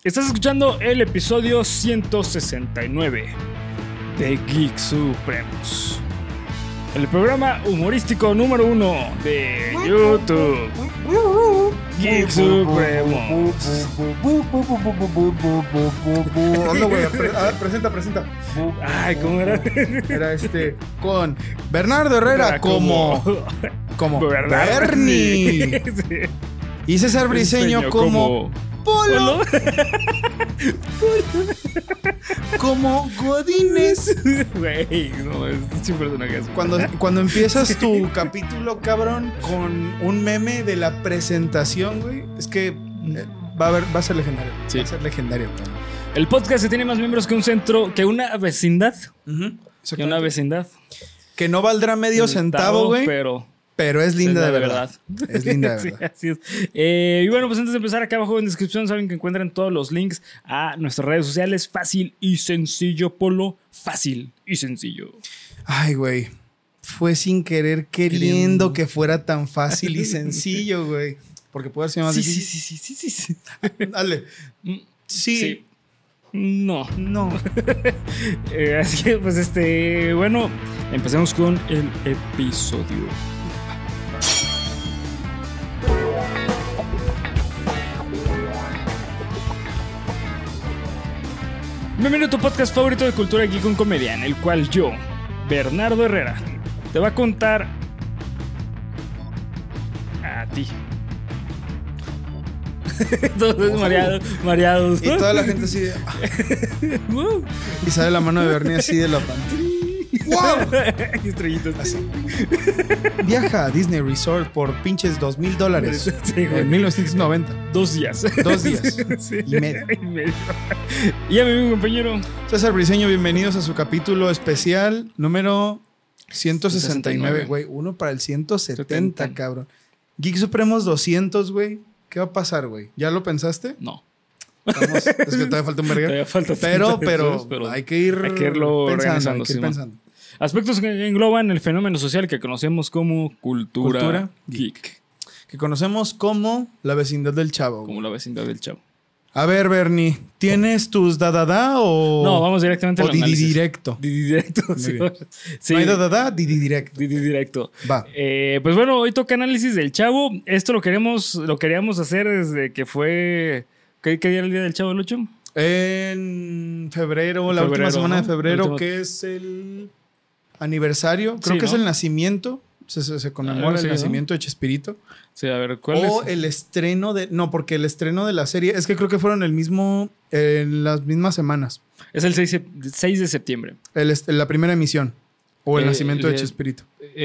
Estás escuchando el episodio 169 de Geek Supremos, el programa humorístico número 1 de YouTube. Geek Supremos. No, güey, presenta. Ay, ¿cómo era? Era con Bernardo Herrera como Bernie. Sí. Y César Briseño como Polo. Como Godínez. Güey, no, es un personaje así. Cuando empiezas tu capítulo, cabrón, con un meme de la presentación, güey, es que va a ser legendario. Sí. Va a ser legendario, cabrón. El podcast que tiene más miembros que un centro, que una vecindad. Uh-huh. Que una vecindad. Que no valdrá medio centavo, güey. Pero es linda de verdad. Es linda de verdad. Sí, así es. Y bueno, pues antes de empezar, acá abajo en descripción saben que encuentran todos los links a nuestras redes sociales. Fácil y sencillo, Polo. Fácil y sencillo. Ay, güey. Fue sin querer queriendo que fuera tan fácil y sencillo, güey. Porque puede ser más difícil. Sí. Dale. Sí. No. No. Así que, pues, bueno, empecemos con el episodio. Bienvenido a tu podcast favorito de cultura geek con comedia, en el cual yo, Bernardo Herrera, te va a contar a ti. Todos mareados. Y toda la gente así de... Y sale la mano de Bernie así de la pantalla. ¡Wow! Y estrellitas así. Viaja a Disney Resort por pinches $2,000 en 1990. 2 días. 2 días. Sí. Y medio. Y a mi compañero César Briseño, bienvenidos a su capítulo especial número 169, güey. Uno para el 170, cabrón. Geek Supremos 200, güey. ¿Qué va a pasar, güey? ¿Ya lo pensaste? No. Es que todavía falta un verga. Todavía falta pero hay que irlo pensando. Aspectos que engloban el fenómeno social que conocemos como cultura geek. Que conocemos como la vecindad del chavo. Como la vecindad del chavo. A ver, Bernie, ¿tienes tus dadada o...? No, vamos directamente al análisis. Didi directo. Didi directo, sí. No hay dadada, Didi directo. Didi directo. Va. Pues bueno, hoy toca análisis del chavo. Esto lo queríamos hacer desde que fue... ¿Qué día era el día del chavo, el 8? En febrero, la última semana, ¿no? De febrero, que es el aniversario. Creo que es el nacimiento. Se conmemora el nacimiento de Chespirito. Sí, a ver, ¿cuál es? O el estreno de... No, porque el estreno de la serie... Es que creo que fueron en las mismas semanas. Es el 6 de septiembre. La primera emisión. O el nacimiento de Chespirito.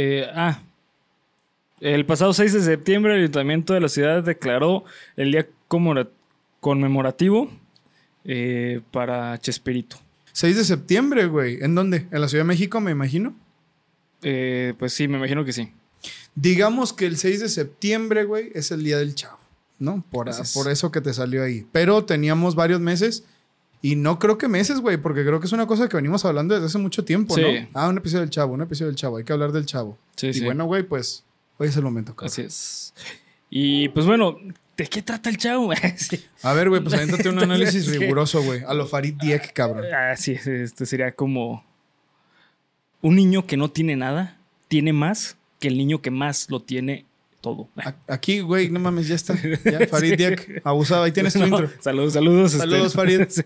El pasado 6 de septiembre el Ayuntamiento de la ciudad declaró el día conmemorativo para Chespirito. 6 de septiembre, güey. ¿En dónde? ¿En la Ciudad de México, me imagino? Pues sí, me imagino que sí. Digamos que el 6 de septiembre, güey, es el día del chavo, ¿no? Por eso que te salió ahí. Pero teníamos varios meses. Y no creo que meses, güey, porque creo que es una cosa que venimos hablando desde hace mucho tiempo, sí. ¿no? Un episodio del chavo. Hay que hablar del chavo. Sí, y bueno, güey, pues hoy es el momento, cabrón. Así es. Y pues bueno, ¿de qué trata el chavo? Sí. A ver, güey, pues avéntate un análisis riguroso, güey. A lo Farid Diek, cabrón. Sí, sería como un niño que no tiene nada, tiene más que el niño que más lo tiene todo. Aquí, güey, no mames, ya está. Ya, Farid Diek, abusado. Ahí tienes tu intro. Saludos. Saludos, Farid. Sí.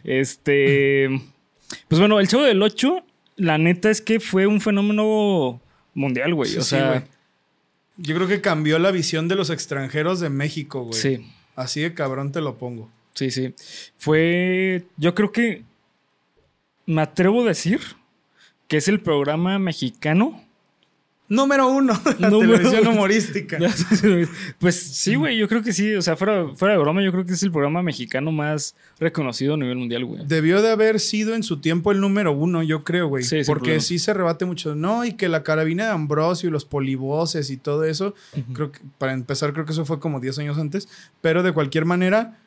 Pues bueno, el Chavo del 8, la neta es que fue un fenómeno mundial, güey. Sí, o sea, güey. Yo creo que cambió la visión de los extranjeros de México, güey. Sí. Así de cabrón te lo pongo. Sí. Yo creo que me atrevo a decir que es el programa mexicano número 1 de la televisión humorística. Pues sí, güey, yo creo que sí. O sea, fuera de broma, yo creo que es el programa mexicano más reconocido a nivel mundial, güey. Debió de haber sido en su tiempo el número 1, yo creo, güey. Sí, porque sí se rebate mucho. No, y que la carabina de Ambrosio y los polivoces y todo eso. Uh-huh. Creo que, para empezar, creo que eso fue como 10 años antes. Pero de cualquier manera,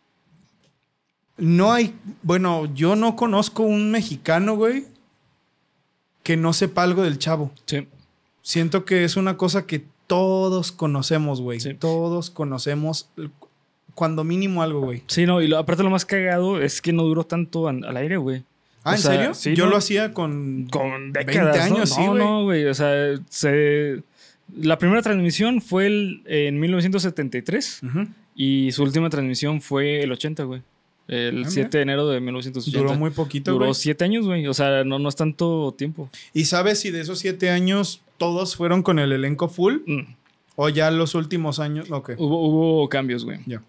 no hay... Bueno, yo no conozco un mexicano, güey, que no sepa algo del Chavo. Sí. Siento que es una cosa que todos conocemos, güey. Sí. Todos conocemos cuando mínimo algo, güey. Sí, no, y aparte lo más cagado es que no duró tanto al aire, güey. Ah, ¿en serio? Sí, yo no, lo hacía con décadas, 20 años, ¿no? sí, güey. No, güey, o sea, la primera transmisión fue en 1973 y su última transmisión fue el 80, güey. El 7 de enero de 1980. Duró muy poquito, güey. Duró 7 años, güey. O sea, no es tanto tiempo. ¿Y sabes si de esos 7 años todos fueron con el elenco full? ¿O ya los últimos años? Ok. Hubo cambios, güey. Ya.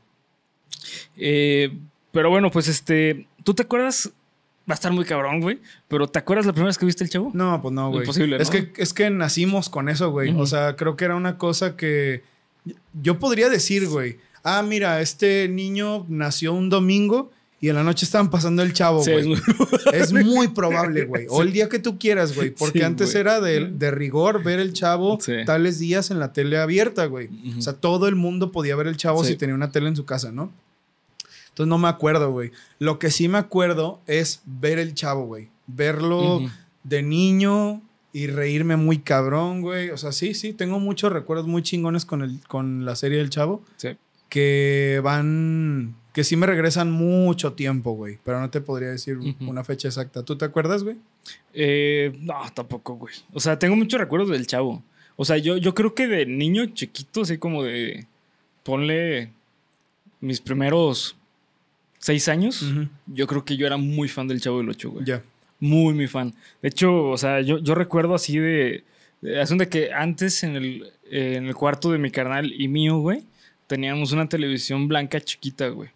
Pero bueno, pues ¿tú te acuerdas? Va a estar muy cabrón, güey. Pero ¿te acuerdas la primera vez que viste el Chavo? No, pues no, güey. Imposible, ¿no? Es que nacimos con eso, güey. O sea, creo que era una cosa que yo podría decir, güey. Ah, mira, este niño nació un domingo y en la noche estaban pasando el Chavo, güey. Sí, es muy probable, güey. O el día que tú quieras, güey. Porque antes era de rigor ver el Chavo tales días en la tele abierta, güey. O sea, todo el mundo podía ver el Chavo si tenía una tele en su casa, ¿no? Entonces no me acuerdo, güey. Lo que sí me acuerdo es ver el Chavo, güey. Verlo de niño y reírme muy cabrón, güey. O sea, sí, tengo muchos recuerdos muy chingones con la serie del Chavo. Sí. Que sí me regresan mucho tiempo, güey. Pero no te podría decir una fecha exacta. ¿Tú te acuerdas, güey? No, tampoco, güey. O sea, tengo muchos recuerdos del Chavo. O sea, yo creo que de niño chiquito, así como de... Ponle mis primeros 6 años. Yo creo que yo era muy fan del Chavo del Ocho, güey. Ya. Muy, muy fan. De hecho, o sea, yo recuerdo así de que antes en el cuarto de mi carnal y mío, güey, teníamos una televisión blanca chiquita, güey.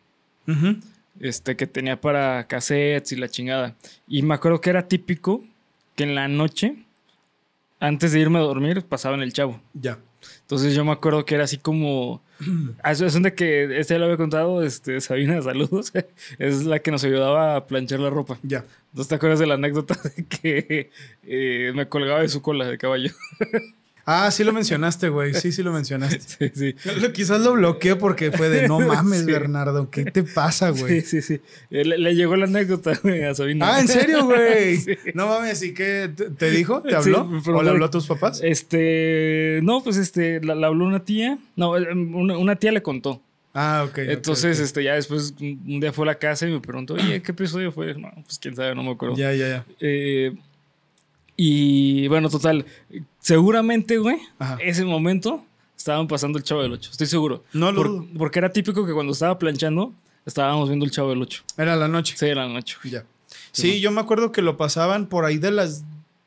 Que tenía para cassettes y la chingada. Y me acuerdo que era típico que en la noche, antes de irme a dormir, pasaban el Chavo. Ya. Entonces yo me acuerdo que era así como... Es donde que ya lo había contado, Sabina, saludos. Es la que nos ayudaba a planchar la ropa. Ya. ¿No te acuerdas de la anécdota de que me colgaba de su cola de caballo? Ah, sí lo mencionaste, güey. Sí lo mencionaste. Sí. Quizás lo bloqueé porque fue de no mames, Bernardo. ¿Qué te pasa, güey? Sí. Le llegó la anécdota, güey, a Sabina. Ah, ¿en serio, güey? Sí. No mames, ¿y qué te dijo? ¿Te habló? ¿O le habló a tus papás? No, pues la habló una tía. No, una tía le contó. Ah, ok. Entonces, okay. Ya después un día fue a la casa y me preguntó, oye, ¿qué episodio fue? No, pues quién sabe, no me acuerdo. Ya. Y bueno, total, seguramente, güey, ese momento estaban pasando el Chavo del Ocho, estoy seguro. No lo dudo. Porque era típico que cuando estaba planchando, estábamos viendo el Chavo del Ocho. ¿Era la noche? Sí, era la noche. Ya. Sí, yo me acuerdo que lo pasaban por ahí de las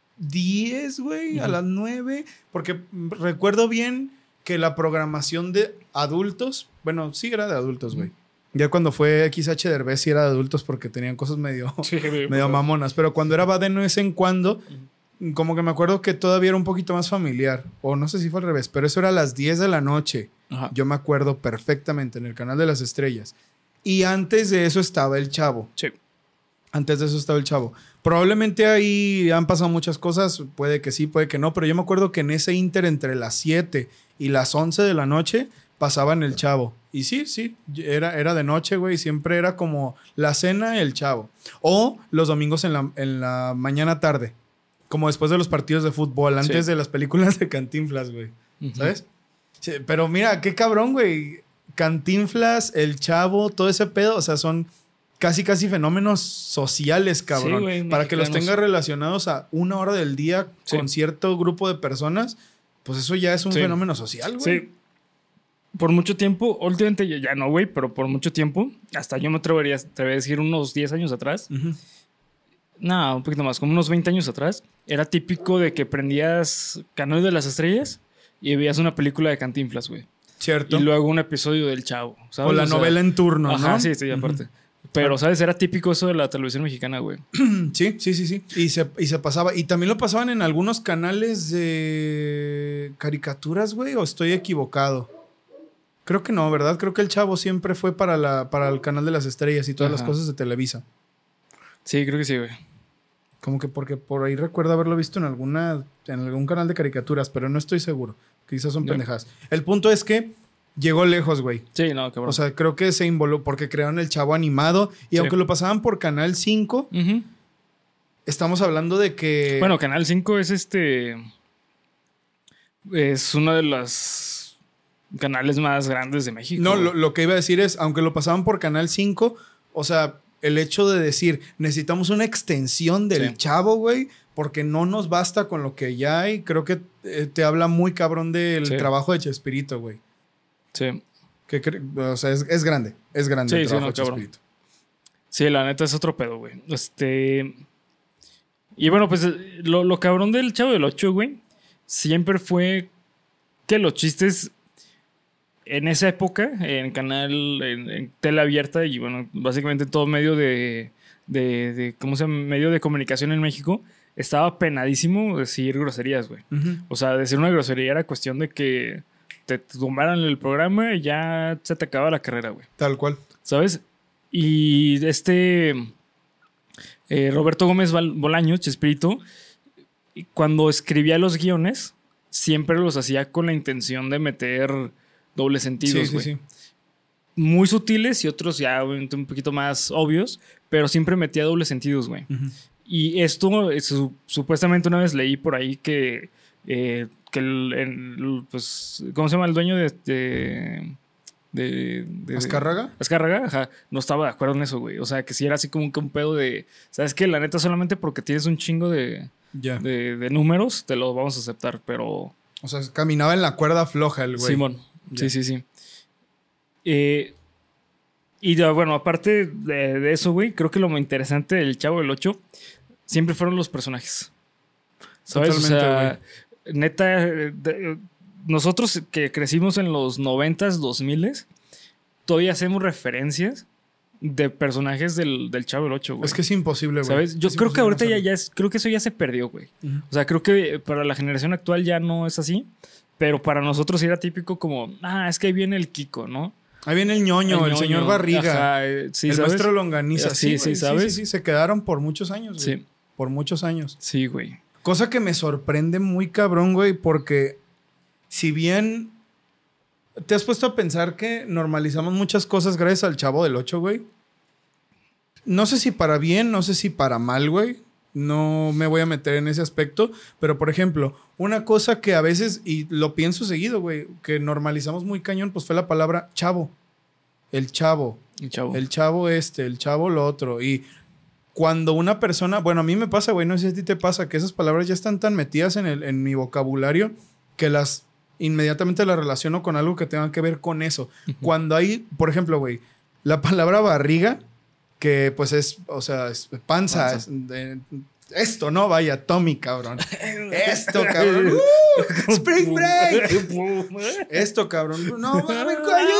10, güey, a las 9, porque recuerdo bien que la programación de adultos, bueno, sí era de adultos, güey. Ya cuando fue XH Derbez sí era de adultos porque tenían cosas medio mamonas, pero cuando era de vez en cuando... Como que me acuerdo que todavía era un poquito más familiar. O no sé si fue al revés, pero eso era a las 10 de la noche. Ajá. Yo me acuerdo perfectamente en el canal de las estrellas. Y antes de eso estaba el Chavo. Sí. Antes de eso estaba el Chavo. Probablemente ahí han pasado muchas cosas. Puede que sí, puede que no. Pero yo me acuerdo que en ese inter entre las 7 y las 11 de la noche pasaban el Chavo. Y sí. Era de noche, güey. Siempre era como la cena, el Chavo. O los domingos en la mañana tarde. Como después de los partidos de fútbol, antes de las películas de Cantinflas, güey. ¿Sabes? Sí, pero mira, qué cabrón, güey. Cantinflas, el Chavo, todo ese pedo, o sea, son casi fenómenos sociales, cabrón. Sí, güey, para que los tengas relacionados a una hora del día con cierto grupo de personas, pues eso ya es un fenómeno social, güey. Sí. Por mucho tiempo, últimamente ya no, güey, pero por mucho tiempo, hasta yo me atrevería a decir unos 10 años atrás. No, un poquito más, como unos 20 años atrás, era típico de que prendías Canal de las Estrellas y veías una película de Cantinflas, güey. Cierto. Y luego un episodio del Chavo, ¿sabes? O la novela en turno, ajá, ¿no? Sí, aparte. Pero, ¿sabes? Era típico eso de la televisión mexicana, güey. Sí. Y se pasaba. Y también lo pasaban en algunos canales de caricaturas, güey, ¿o estoy equivocado? Creo que no, ¿verdad? Creo que el Chavo siempre fue para el Canal de las Estrellas y todas las cosas de Televisa. Sí, creo que sí, güey. Como que porque por ahí recuerdo haberlo visto en algún canal de caricaturas, pero no estoy seguro. Quizás son pendejadas. El punto es que llegó lejos, güey. Sí, no, cabrón. O sea, creo que se involucró porque crearon el Chavo animado. Y aunque lo pasaban por Canal 5, estamos hablando de que... Bueno, Canal 5 es es una de las canales más grandes de México. No, lo que iba a decir es, aunque lo pasaban por Canal 5, o sea, el hecho de decir, necesitamos una extensión del Chavo, güey, porque no nos basta con lo que ya hay, creo que te habla muy cabrón del trabajo de Chespirito, güey. Sí. O sea, es grande el trabajo de Chespirito. Sí, la neta es otro pedo, güey. Y bueno, pues lo cabrón del Chavo del Ocho, güey, siempre fue que los chistes en esa época, en canal, en tele abierta y bueno, básicamente todo medio de ¿cómo se llama? Medio de comunicación en México, estaba penadísimo decir groserías, güey. Uh-huh. O sea, decir una grosería era cuestión de que te tumbaran el programa y ya se te acababa la carrera, güey. Tal cual. ¿Sabes? Y Roberto Gómez Bolaños, Chespirito, cuando escribía los guiones, siempre los hacía con la intención de meter dobles sentidos, güey. Sí. Muy sutiles y otros ya un poquito más obvios, pero siempre metía dobles sentidos, güey. Uh-huh. Y esto, supuestamente una vez leí por ahí que pues, ¿cómo se llama el dueño de ¿Azcárraga? Azcárraga, ajá, no estaba de acuerdo en eso, güey. O sea, que si era así como que un pedo de, ¿sabes qué? La neta, solamente porque tienes un chingo de números, te lo vamos a aceptar, pero... O sea, caminaba en la cuerda floja el güey. Simón, sí. Y bueno, aparte de eso, güey, creo que lo más interesante del Chavo del Ocho siempre fueron los personajes. ¿Sabes? Totalmente, o sea, güey. Neta, nosotros que crecimos en los 90s, 2000s, todavía hacemos referencias de personajes del Chavo del Ocho, güey. Es que es imposible, güey. ¿Sabes? Yo creo que ahorita creo que eso ya se perdió, güey. Uh-huh. O sea, creo que para la generación actual ya no es así, pero para nosotros era típico como, es que ahí viene el Kiko, ¿no? Ahí viene el ñoño, el señor Barriga. Ajá, sí, el ¿sabes? maestro Longaniza. Sí, ¿sabes? Sí, se quedaron por muchos años, güey. Sí. Por muchos años. Sí, güey. Cosa que me sorprende muy cabrón, güey, porque si bien te has puesto a pensar que normalizamos muchas cosas gracias al Chavo del Ocho, güey. No sé si para bien, no sé si para mal, güey. No me voy a meter en ese aspecto. Pero, por ejemplo, una cosa que a veces, y lo pienso seguido, güey, que normalizamos muy cañón, pues fue la palabra chavo. El chavo. El chavo el chavo lo otro. Y cuando una persona... Bueno, a mí me pasa, güey, no sé si a ti te pasa, que esas palabras ya están tan metidas en mi vocabulario que inmediatamente las relaciono con algo que tenga que ver con eso. Uh-huh. Cuando hay, por ejemplo, güey, la palabra barriga, que pues es, o sea, es panza. Esto, ¿no? Vaya, Tommy, cabrón. Esto, cabrón. Spring Break. Esto, cabrón. No, mames,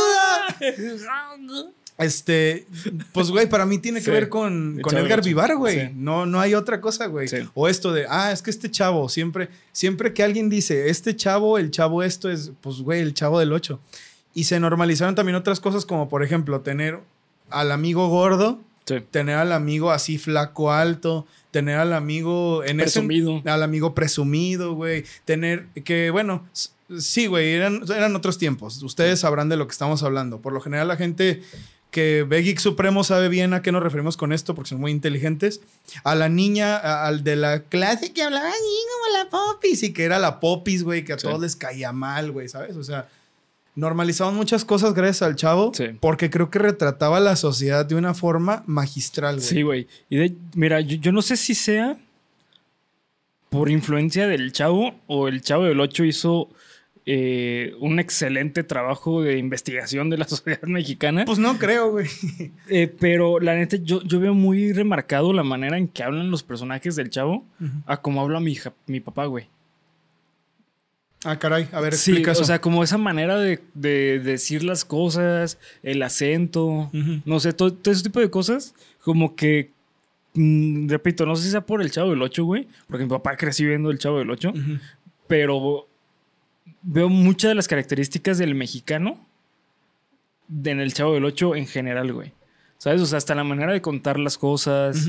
ayuda. Pues, güey, para mí tiene que ver con Edgar Vivar, güey. Sí. No hay otra cosa, güey. Sí. O esto de, es que este chavo, siempre que alguien dice, este chavo, el chavo esto es, pues, güey, el Chavo del Ocho. Y se normalizaron también otras cosas como, por ejemplo, tener al amigo gordo, tener al amigo así flaco alto, tener al amigo... presumido. Al amigo presumido, güey. Tener que, bueno... Sí, güey, eran otros tiempos. Ustedes sabrán de lo que estamos hablando. Por lo general, la gente que ve Geek Supremo sabe bien a qué nos referimos con esto, porque son muy inteligentes. A la niña, al de la clase que hablaba así como la Popis, y que era la Popis, güey, que a todos les caía mal, güey, ¿sabes? O sea, normalizamos muchas cosas gracias al Chavo, porque creo que retrataba la sociedad de una forma magistral, güey. Sí, güey. Y mira, yo no sé si sea por influencia del Chavo o el Chavo del Ocho hizo... un excelente trabajo de investigación de la sociedad mexicana. Pues no creo, güey. Pero la neta, yo veo muy remarcado la manera en que hablan los personajes del Chavo a como habla mi papá, güey. Caray, a ver, explica eso. O sea, como esa manera de decir las cosas, el acento, no sé, todo ese tipo de cosas, como que, repito, no sé si sea por el Chavo del Ocho, güey, porque mi papá creció viendo el Chavo del Ocho, pero... Veo muchas de las características del mexicano en el Chavo del Ocho en general, güey. ¿Sabes? O sea, hasta la manera de contar las cosas.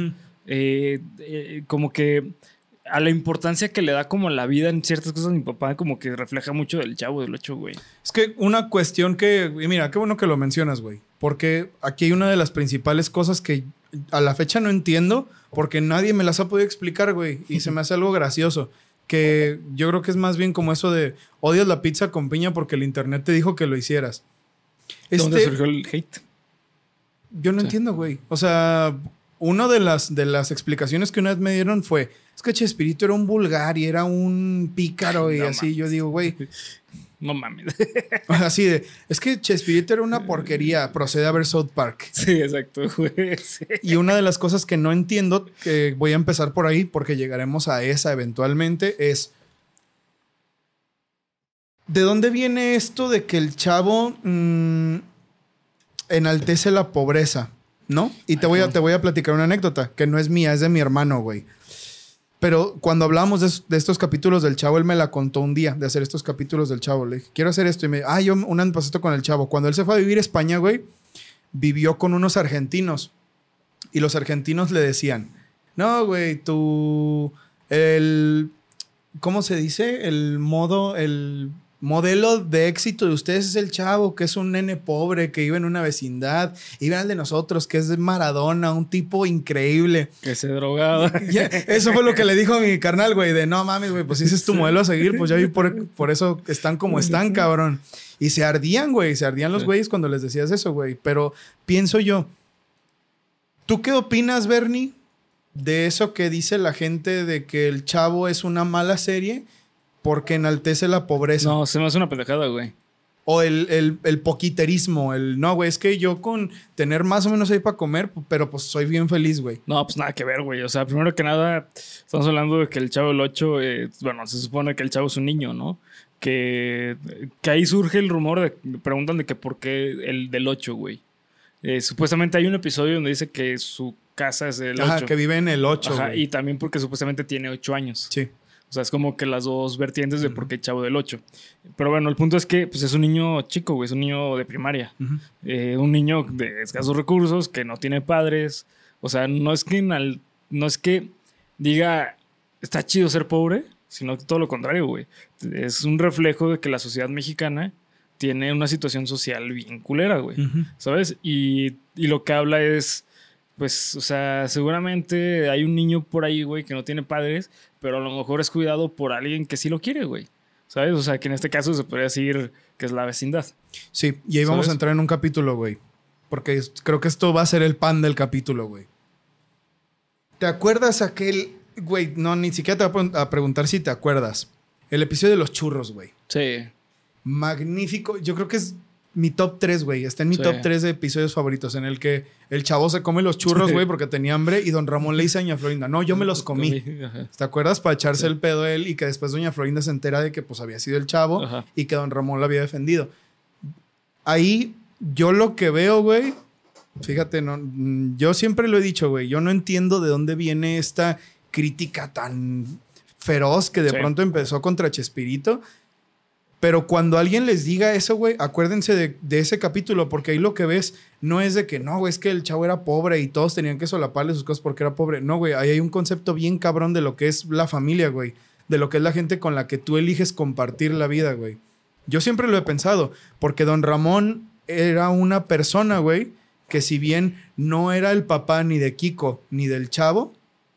Como que a la importancia que le da como la vida en ciertas cosas mi papá como que refleja mucho del Chavo del Ocho, güey. Es que una cuestión que... Mira, qué bueno que lo mencionas, güey. Porque aquí hay una de las principales cosas que a la fecha no entiendo porque nadie me las ha podido explicar, güey. Y se me hace algo gracioso. que yo creo que es más bien como eso de odias la pizza con piña porque el internet te dijo que lo hicieras. ¿Dónde surgió el hate? Yo no entiendo, güey. O sea, una de las explicaciones que una vez me dieron fue, es que Chespirito era un vulgar y era un pícaro y no, así. Yo digo, güey. No mames. Así de, es que Chespirito era una porquería, procede a ver South Park. Sí, exacto, güey. Sí. Y una de las cosas que no entiendo, que voy a empezar por ahí porque llegaremos a esa eventualmente, es ¿de dónde viene esto de que el chavo enaltece la pobreza? ¿No? Y te voy a platicar una anécdota que no es mía, es de mi hermano, güey. Pero cuando hablábamos de estos capítulos del Chavo, él me la contó un día, de hacer estos capítulos del Chavo. Le dije, quiero hacer esto. Y me dijo, yo un año pasé con el Chavo. Cuando él se fue a vivir a España, güey, vivió con unos argentinos. Y los argentinos le decían, no, güey, ¿cómo se dice? El modelo de éxito de ustedes es el Chavo, que es un nene pobre, que vive en una vecindad. Y vean el de nosotros, que es de Maradona, un tipo increíble. Que se drogaba. Eso fue lo que le dijo a mi carnal, güey, de no mames, güey, pues si ese es tu modelo a seguir, pues ya vi por eso están como están, cabrón. Y se ardían, güey, los güeyes cuando les decías eso, güey. Pero pienso yo, ¿tú qué opinas, Bernie, de eso que dice la gente de que el Chavo es una mala serie porque enaltece la pobreza? No, se me hace una pendejada, güey. O el poquiterismo, no, güey, es que yo con tener más o menos ahí para comer, pero pues soy bien feliz, güey. No, pues nada que ver, güey. O sea, primero que nada, estamos hablando de que el Chavo del 8, bueno, se supone que el Chavo es un niño, ¿no? Que ahí surge el rumor preguntan de que por qué el del 8, güey. Supuestamente hay un episodio donde dice que su casa es del 8. Ajá, que vive en el 8, Ajá, güey. Y también porque supuestamente tiene 8 años. Sí. O sea, es como que las dos vertientes de por qué Chavo del 8. Pero bueno, el punto es que pues, es un niño chico, güey. Es un niño de primaria. Un niño de escasos recursos, que no tiene padres. O sea, no es que diga, está chido ser pobre, sino que todo lo contrario, güey. Es un reflejo de que la sociedad mexicana tiene una situación social bien culera, güey. ¿Sabes? Y lo que habla es... Pues, o sea, seguramente hay un niño por ahí, güey, que no tiene padres, pero a lo mejor es cuidado por alguien que sí lo quiere, güey. ¿Sabes? O sea, que en este caso se podría decir que es la vecindad. Sí, y ahí vamos a entrar en un capítulo, güey. Porque creo que esto va a ser el pan del capítulo, güey. ¿Te acuerdas aquel, güey? No, ni siquiera te voy a preguntar si te acuerdas. El episodio de los churros, güey. Sí. Magnífico. Yo creo que es mi top 3, güey. Está en mi top 3 de episodios favoritos, en el que el Chavo se come los churros, güey, porque tenía hambre, y don Ramón le dice a doña Florinda, no, yo me los comí. ¿Te acuerdas? Para echarse el pedo a él, y que después doña Florinda se entera de que pues había sido el Chavo y que don Ramón lo había defendido. Ahí yo lo que veo, güey, fíjate, yo siempre lo he dicho, güey, yo no entiendo de dónde viene esta crítica tan feroz que de pronto empezó contra Chespirito. Pero cuando alguien les diga eso, güey, acuérdense de ese capítulo, porque ahí lo que ves no es de que, no, güey, es que el Chavo era pobre y todos tenían que solaparle sus cosas porque era pobre. No, güey, ahí hay un concepto bien cabrón de lo que es la familia, güey. De lo que es la gente con la que tú eliges compartir la vida, güey. Yo siempre lo he pensado, porque don Ramón era una persona, güey, que si bien no era el papá ni de Kiko ni del Chavo,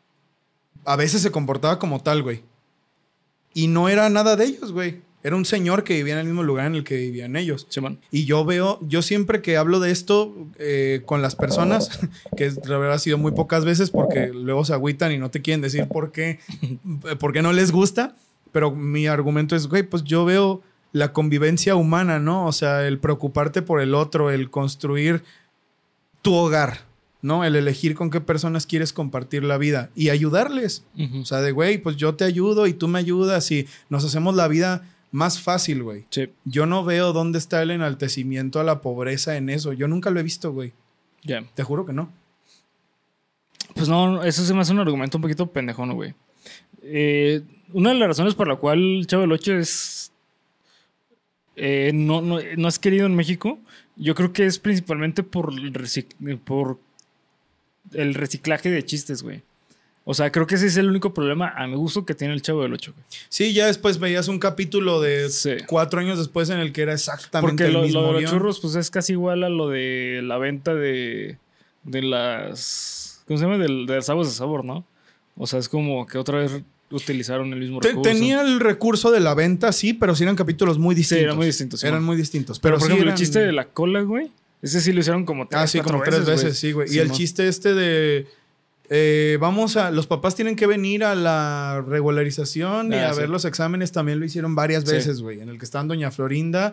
a veces se comportaba como tal, güey. Y no era nada de ellos, güey. Era un señor que vivía en el mismo lugar en el que vivían ellos. Sí, man. Y yo siempre que hablo de esto con las personas, que la verdad ha sido muy pocas veces porque luego se agüitan y no te quieren decir por qué no les gusta, pero mi argumento es, güey, pues yo veo la convivencia humana, ¿no? O sea, el preocuparte por el otro, el construir tu hogar, ¿no? El elegir con qué personas quieres compartir la vida y ayudarles. O sea, de, güey, pues yo te ayudo y tú me ayudas y nos hacemos la vida más fácil, güey. Sí. Yo no veo dónde está el enaltecimiento a la pobreza en eso. Yo nunca lo he visto, güey. Ya. Te juro que no. Pues no, eso se me hace un argumento un poquito pendejón, güey. Una de las razones por la cual Chavo del 8 es... no es querido en México, yo creo que es principalmente por el reciclaje de chistes, güey. O sea, creo que ese es el único problema a mi gusto que tiene el Chavo del 8, güey. Sí, ya después veías un capítulo de 4 años después en el que era exactamente el mismo. Porque lo de los churros, pues es casi igual a lo de la venta de las... ¿Cómo se llama? De las aguas de sabor, ¿no? O sea, es como que otra vez utilizaron el mismo recurso. Tenía el recurso de la venta, sí, pero sí eran capítulos muy distintos. Sí, eran muy distintos. Eran muy distintos. Pero por sí ejemplo, eran... el chiste de la cola, güey. Ese sí lo hicieron como 3 veces, sí, güey. Y el chiste de... los papás tienen que venir a la regularización y a ver los exámenes. También lo hicieron varias veces, güey. En el que estaban Doña Florinda,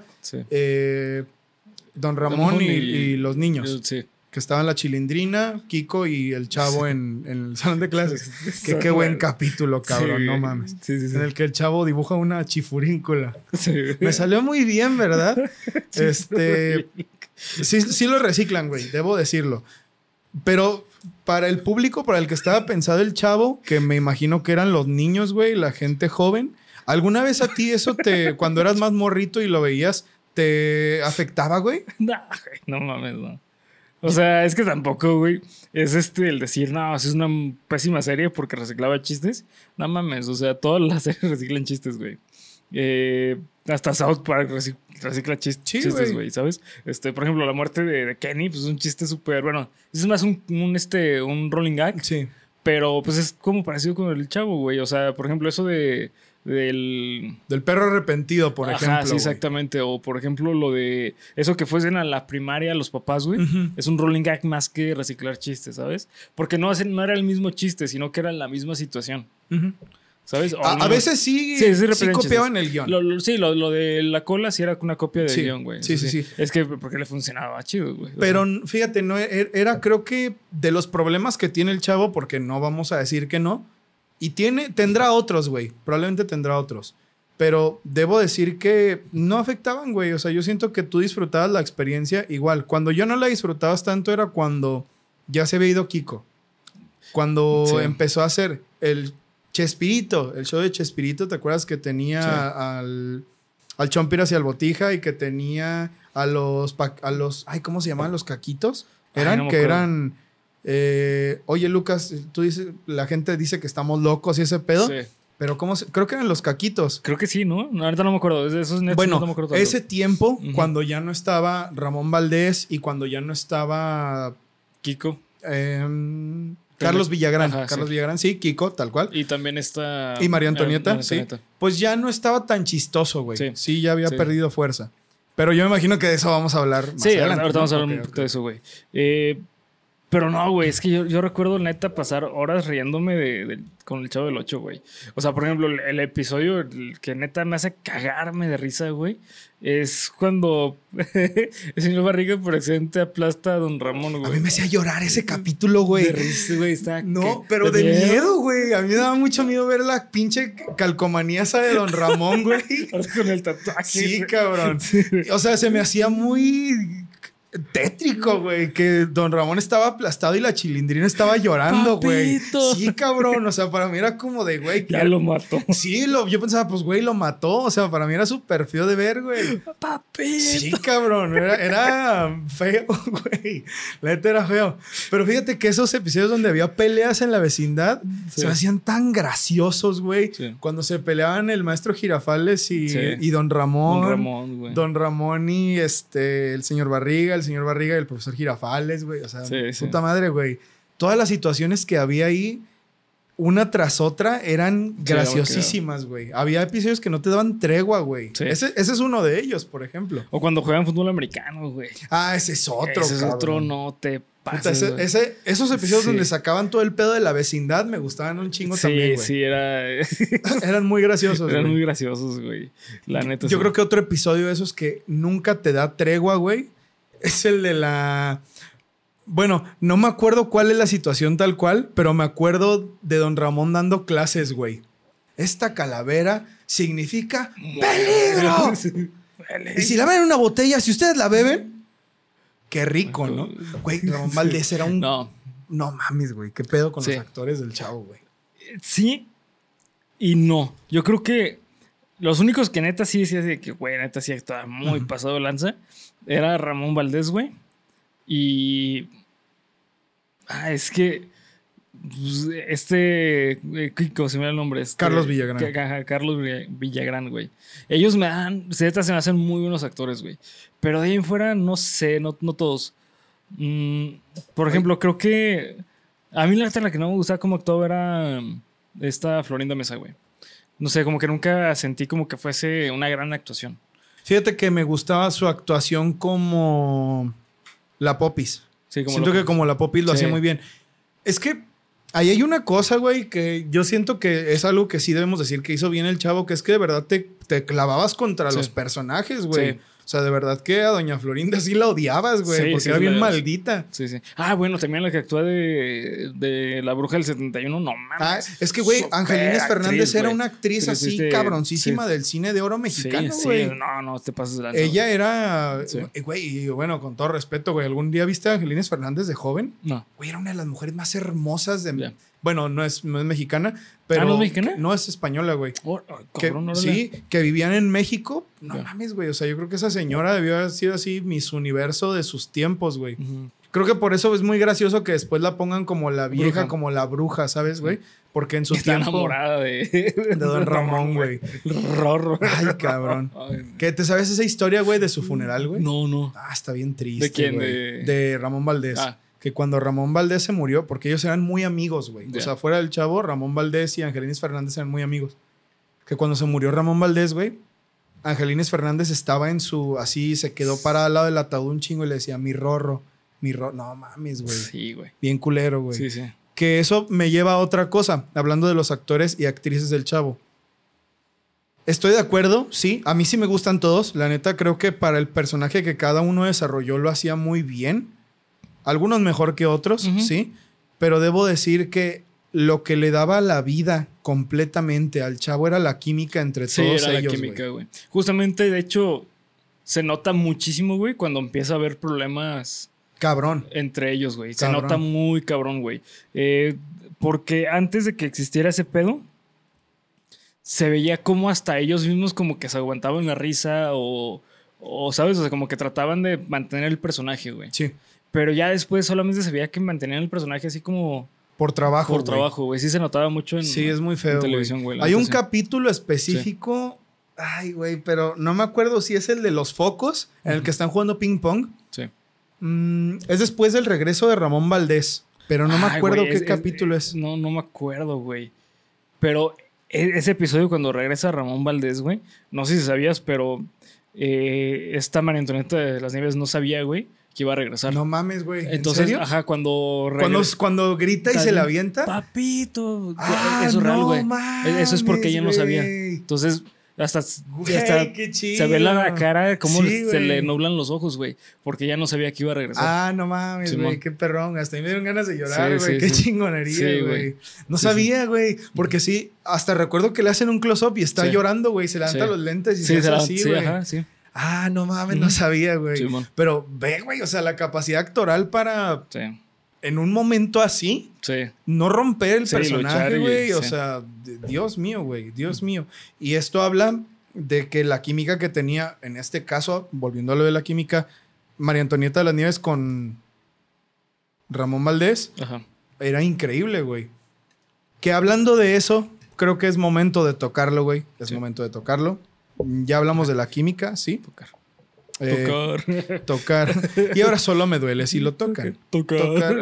Don Ramón y los niños. Sí. Que estaban la Chilindrina, Kiko y el chavo en el salón de clases. Qué buen capítulo, cabrón, no mames. Sí. En el que el chavo dibuja una chifuríncola. Sí. Me salió muy bien, ¿verdad? Sí lo reciclan, güey, debo decirlo. Pero para el público para el que estaba pensado el chavo, que me imagino que eran los niños, güey, la gente joven, ¿alguna vez a ti eso cuando eras más morrito y lo veías, te afectaba, güey? No mames, no. O sea, es que tampoco, güey, es el decir, no, es una pésima serie porque reciclaba chistes. No mames, o sea, todas las series reciclan chistes, güey. Hasta South Park recicla chistes, güey, ¿sabes? Por ejemplo, la muerte de Kenny, pues es un chiste súper, bueno, es más un rolling gag. Sí. Pero pues es como parecido con el chavo, güey. O sea, por ejemplo, eso del perro arrepentido, por ejemplo. Sí, exactamente. O por ejemplo, lo de eso que fuesen a la primaria los papás, güey. Uh-huh. Es un rolling gag más que reciclar chistes, ¿sabes? Porque no era el mismo chiste, sino que era la misma situación. Uh-huh. ¿Sabes? A veces sí copiaban el guión. Lo de la cola sí era una copia del guión, güey. Sí. Es que porque le funcionaba chido, güey. Pero fíjate, no era creo que de los problemas que tiene el chavo, porque no vamos a decir que no. Y tendrá otros, güey. Probablemente tendrá otros. Pero debo decir que no afectaban, güey. O sea, yo siento que tú disfrutabas la experiencia igual. Cuando yo no la disfrutabas tanto era cuando ya se había ido Kiko. Cuando empezó a hacer el Chespirito, el show de Chespirito, ¿te acuerdas que tenía al Chompiras y al Botija y que tenía a los ¿cómo se llamaban? Los caquitos. Eran oye, Lucas, tú dices, la gente dice que estamos locos y ese pedo. Sí. Pero creo que eran los caquitos. Creo que sí, ¿no? Ahorita no me acuerdo. Esos bueno, no me acuerdo ese tiempo, cuando ya no estaba Ramón Valdés y cuando ya no estaba Kiko. Carlos Villagrán. Carlos Villagrán, sí, Kiko, tal cual. Y también está... Y María Antonieta, sí. Pues ya no estaba tan chistoso, güey. Sí, ya había perdido fuerza. Pero yo me imagino que de eso vamos a hablar más adelante. Ahorita vamos a hablar un poquito de eso, güey. Pero no, güey, es que yo recuerdo neta pasar horas riéndome con el Chavo del 8, güey. O sea, por ejemplo, el episodio que neta me hace cagarme de risa, güey, es cuando el señor Barriga por accidente aplasta a Don Ramón, güey. A mí me hacía llorar ese capítulo, güey. De risa, güey. No, pero de miedo, güey. A mí me daba mucho miedo ver la pinche calcomanía esa de Don Ramón, güey. Con el tatuaje. Sí, cabrón. Sí. O sea, se me hacía muy... tétrico, güey, que Don Ramón estaba aplastado y la Chilindrina estaba llorando, güey. Sí, cabrón, o sea, para mí era como de, güey. Ya lo mató. Sí, yo pensaba, pues, güey, lo mató. O sea, para mí era súper feo de ver, güey. Papito. Sí, cabrón, era feo, güey. La neta era feo. Pero fíjate que esos episodios donde había peleas en la vecindad se me hacían tan graciosos, güey. Sí. Cuando se peleaban el maestro Girafales y Don Ramón. Don Ramón, güey. Don Ramón y el señor Barriga, el profesor Girafales, güey. O sea, puta madre, güey. Todas las situaciones que había ahí, una tras otra, eran graciosísimas, güey. Había episodios que no te daban tregua, güey. Sí. Ese es uno de ellos, por ejemplo. O cuando juegan fútbol americano, güey. Ese es otro, Ese es otro, no te pases, esos episodios donde sacaban todo el pedo de la vecindad me gustaban un chingo también, güey. Sí, eran muy graciosos, Eran muy graciosos, güey. La neta. Yo creo que otro episodio de esos que nunca te da tregua, güey, es el de la... Bueno, no me acuerdo cuál es la situación tal cual, pero me acuerdo de Don Ramón dando clases, güey. Esta calavera significa ¡peligro! Y si la ven en una botella, si ustedes la beben, qué rico, ¿no? Güey, Ramón Valdés era un... No mames, güey. ¿Qué pedo con los actores del Chavo, güey? Sí y no. Yo creo que los únicos que neta sí decía de que, güey, neta sí estaba muy pasado lanza, era Ramón Valdés, güey. Y... es que... Kiko, se me da el nombre. Carlos Villagrán. Carlos Villagrán, güey. Ellos se me hacen muy buenos actores, güey. Pero de ahí en fuera, no sé, no todos. Por ejemplo, creo que... A mí la neta la que no me gustaba cómo actuaba era esta Florinda Mesa, güey. No sé, como que nunca sentí como que fuese una gran actuación. Fíjate que me gustaba su actuación como la Popis. Sí, como Siento que como la Popis lo hacía muy bien. Es que ahí hay una cosa, güey, que yo siento que es algo que sí debemos decir que hizo bien el chavo, que es que de verdad te clavabas contra los personajes, güey. Sí. O sea, de verdad que a doña Florinda sí la odiabas, güey, sí, porque era bien maldita. Sí, sí. Ah, bueno, también la que actúa de La Bruja del 71, no mames. Ah, es que, güey, Angelines Fernández era una actriz así cabroncísima del cine de oro mexicano, güey. Sí, no te pases de lanza. Ella era, güey, y bueno, con todo respeto, güey, ¿algún día viste a Angelines Fernández de joven? No. Güey, era una de las mujeres más hermosas de... Bueno, no es mexicana, pero... ¿No es mexicana? No, es española, güey. Cabrón, sí, que vivían en México. No mames, güey. O sea, yo creo que esa señora debió haber sido así Miss Universo de sus tiempos, güey. Creo que por eso es muy gracioso que después la pongan como la vieja, como la bruja, ¿sabes, güey? Porque en su Está tiempo... enamorada de Don Ramón, güey. Rorro. Ay, cabrón. ¿Qué, te sabes esa historia, güey, de su funeral, güey? No. Ah, está bien triste, ¿De quién? Güey. De Ramón Valdés. Que cuando Ramón Valdés se murió, porque ellos eran muy amigos, güey. O sea, fuera del chavo, Ramón Valdés y Angelines Fernández eran muy amigos. Que cuando se murió Ramón Valdés, güey, Angelines Fernández estaba en su... Así, se quedó parada al lado del ataúd un chingo y le decía, mi rorro. No mames, güey. Sí, güey. Bien culero, güey. Sí, sí. Que eso me lleva a otra cosa, hablando de los actores y actrices del chavo. Estoy de acuerdo, sí. A mí sí me gustan todos. La neta, creo que para el personaje que cada uno desarrolló lo hacía muy bien. Algunos mejor que otros, sí. Pero debo decir que lo que le daba la vida completamente al chavo era la química entre todos era ellos, la química, güey. Justamente, de hecho, se nota muchísimo, güey, cuando empieza a haber problemas... Cabrón. Entre ellos, güey. Se nota muy cabrón, güey. Porque antes de que existiera ese pedo, se veía como hasta ellos mismos como que se aguantaban la risa o ¿sabes? O sea, como que trataban de mantener el personaje, güey. Sí. Pero ya después solamente se veía que mantenían el personaje así como... Por trabajo, Por trabajo, güey. Sí se notaba mucho en sí, es muy feo, en televisión, güey. Hay un capítulo específico... Sí. Ay, güey, pero no me acuerdo si es el de los focos, en el que están jugando ping pong. Sí. Es después del regreso de Ramón Valdés, pero no me acuerdo qué capítulo es. No me acuerdo, güey. Pero ese episodio cuando regresa Ramón Valdés, güey, no sé si sabías, pero esta María Antonieta de las Nieves no sabía, güey, que iba a regresar. No mames, güey. Entonces, ¿en serio? Ajá, cuando grita y se la avienta. Papito. Eso es real, güey. Eso es porque ella no sabía. Entonces... Hasta qué chido. Se ve la cara, cómo se le nublan los ojos, güey. Porque ya no sabía que iba a regresar. Ah, no mames, güey. Qué perrón. Hasta me dieron ganas de llorar, güey. Qué chingonería, güey. No sabía, güey. Porque sí, hasta recuerdo que le hacen un close-up y está llorando, güey. Se levanta los lentes y se hace así, güey. Ajá, sí. Ah, no mames, no sabía, güey. Pero ve, güey, o sea, la capacidad actoral para... Sí. En un momento así, no romper el personaje, güey. O sea, Dios mío, güey. Dios mío. Y esto habla de que la química que tenía, en este caso, volviendo a lo de la química, María Antonieta de las Nieves con Ramón Valdés, era increíble, güey. Que hablando de eso, creo que es momento de tocarlo, güey. Es momento de tocarlo. Ya hablamos de la química, ¿sí? Tocar. Y ahora solo me duele si lo tocan. Tocar.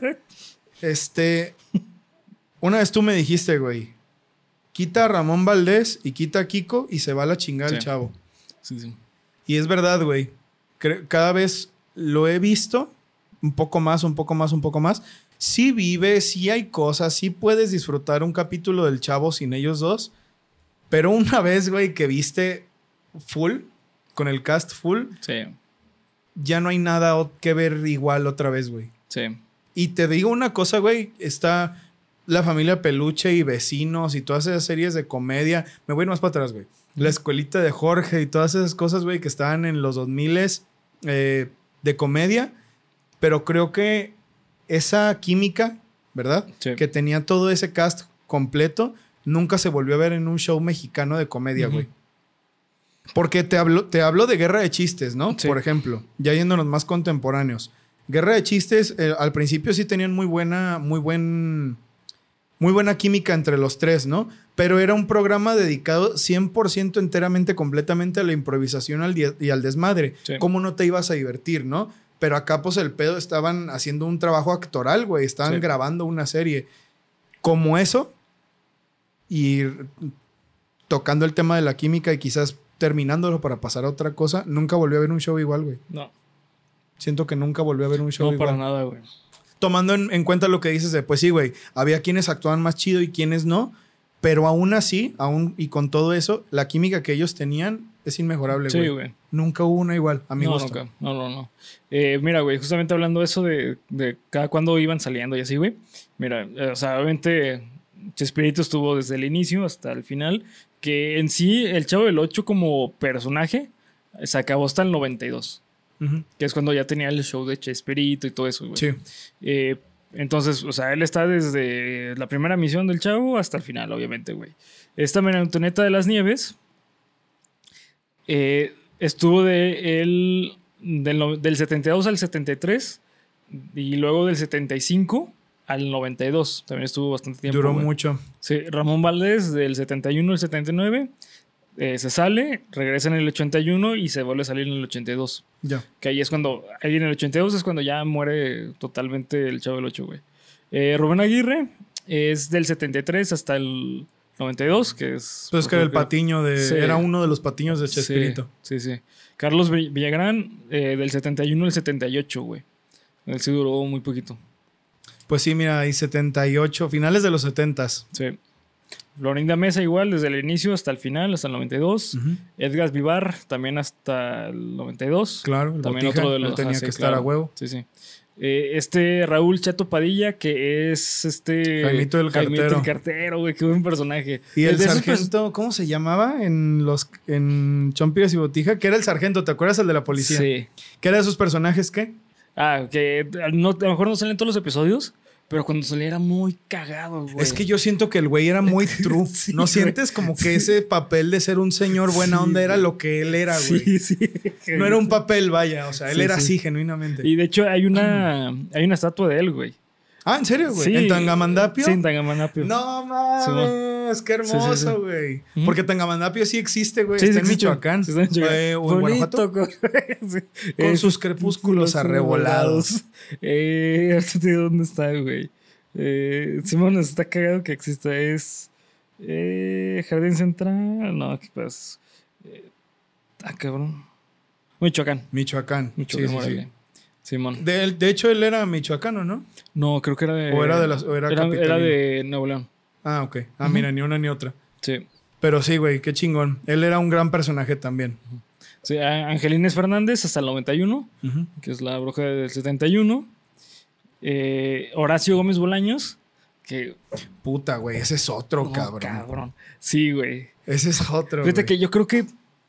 Una vez tú me dijiste, güey, quita a Ramón Valdés y quita a Kiko y se va a la chingada el chavo. Sí. Y es verdad, güey. Cada vez lo he visto un poco más. Sí vive, sí hay cosas, sí puedes disfrutar un capítulo del chavo sin ellos dos. Pero una vez, güey, que viste full... Con el cast full, ya no hay nada que ver igual otra vez, güey. Sí. Y te digo una cosa, güey. Está La Familia Peluche y Vecinos y todas esas series de comedia. Me voy más para atrás, güey. La Escuelita de Jorge y todas esas cosas, güey, que estaban en los 2000s de comedia. Pero creo que esa química, ¿verdad? Sí. Que tenía todo ese cast completo, nunca se volvió a ver en un show mexicano de comedia, güey. Porque te hablo de Guerra de Chistes, ¿no? Sí. Por ejemplo, ya yéndonos más contemporáneos. Guerra de Chistes, al principio sí tenían muy buena química entre los tres, ¿no? Pero era un programa dedicado 100% enteramente, completamente a la improvisación y al desmadre. Sí. ¿Cómo no te ibas a divertir, no? Pero acá, pues, el pedo estaban haciendo un trabajo actoral, güey. Estaban grabando una serie. Como eso, ir tocando el tema de la química y quizás terminándolo para pasar a otra cosa, nunca volví a ver un show igual, güey. No. Siento que nunca volví a ver un show No, igual. para nada, güey. Tomando en cuenta lo que dices de, pues sí, güey, había quienes actuaban más chido y quienes no, pero aún así, y con todo eso, la química que ellos tenían es inmejorable, güey. Sí, güey. Nunca hubo una igual, a mi No, gusto. nunca. No. Mira, güey, justamente hablando de eso de cada cuando iban saliendo y así, güey. Mira, o sea, obviamente Chespirito estuvo desde el inicio hasta el final, que en sí el Chavo del Ocho como personaje se acabó hasta el 92. Uh-huh. Que es cuando ya tenía el show de Chespirito y todo eso, güey. Sí. Entonces, o sea, él está desde la primera misión del Chavo hasta el final, obviamente, güey. Esta María Antonieta de las Nieves estuvo del 72 al 73 y luego del 75 al 92. También estuvo bastante tiempo. Duró güey. mucho. Sí, Ramón Valdés del 71 al 79 se sale, regresa en el 81 y se vuelve a salir en el 82. Ya. Que ahí en el 82 es cuando ya muere totalmente el Chavo del Ocho, güey. Rubén Aguirre es del 73 hasta el 92, que es... Pues que era el patiño de... Sí. Era uno de los patiños de Chespirito. Sí. Carlos Villagrán del 71 al 78, güey. Él sí duró muy poquito. Pues sí, mira, hay 78, finales de los 70s. Sí. Florinda Mesa igual, desde el inicio hasta el final, hasta el 92. Uh-huh. Edgar Vivar también hasta el 92. Claro, el también Botija, otro de los... él tenía sí, que estar a huevo. Sí. Raúl Chato Padilla, que es Jaimito el Cartero, güey, qué buen personaje. Y el sargento, ¿cómo se llamaba? En Chompiras y Botija, que era el sargento, ¿te acuerdas? El de la policía. Sí. ¿Qué era de sus personajes qué? Que no, a lo mejor no salen todos los episodios, pero cuando salía era muy cagado, güey. Es que yo siento que el güey era muy true. Sí, ¿No sientes como que ese papel de ser un señor buena onda era lo que él era, güey? Sí. No era un papel, vaya. O sea, él era así, sí. genuinamente. Y de hecho hay una estatua de él, güey. Ah, ¿en serio, güey? Sí. ¿En Tangamandapio? Sí, en Tangamandapio. No mames, qué hermoso, güey. Sí. Porque Tangamandapio sí existe, güey. Sí, está sí en existe. Michoacán. Sí, está en Michoacán. O en Guanajuato. Con sus crepúsculos arrebolados. Ahorita te digo dónde está, güey. Simón, está cagado que exista. Es Jardín Central. No, ¿qué pasa? Cabrón. Michoacán. Michoacán. Sí. Simón. De hecho, él era michoacano, ¿no? No, creo que era de... O era capitalino. Era de Nuevo León. Ah, ok. Mira, ni una ni otra. Sí. Pero sí, güey, qué chingón. Él era un gran personaje también. Sí, Angelines Fernández hasta el 91, que es la bruja del 71. Horacio Gómez Bolaños, que... Puta, güey, ese es otro, cabrón. Sí, güey. Ese es otro, Fíjate güey. que yo creo que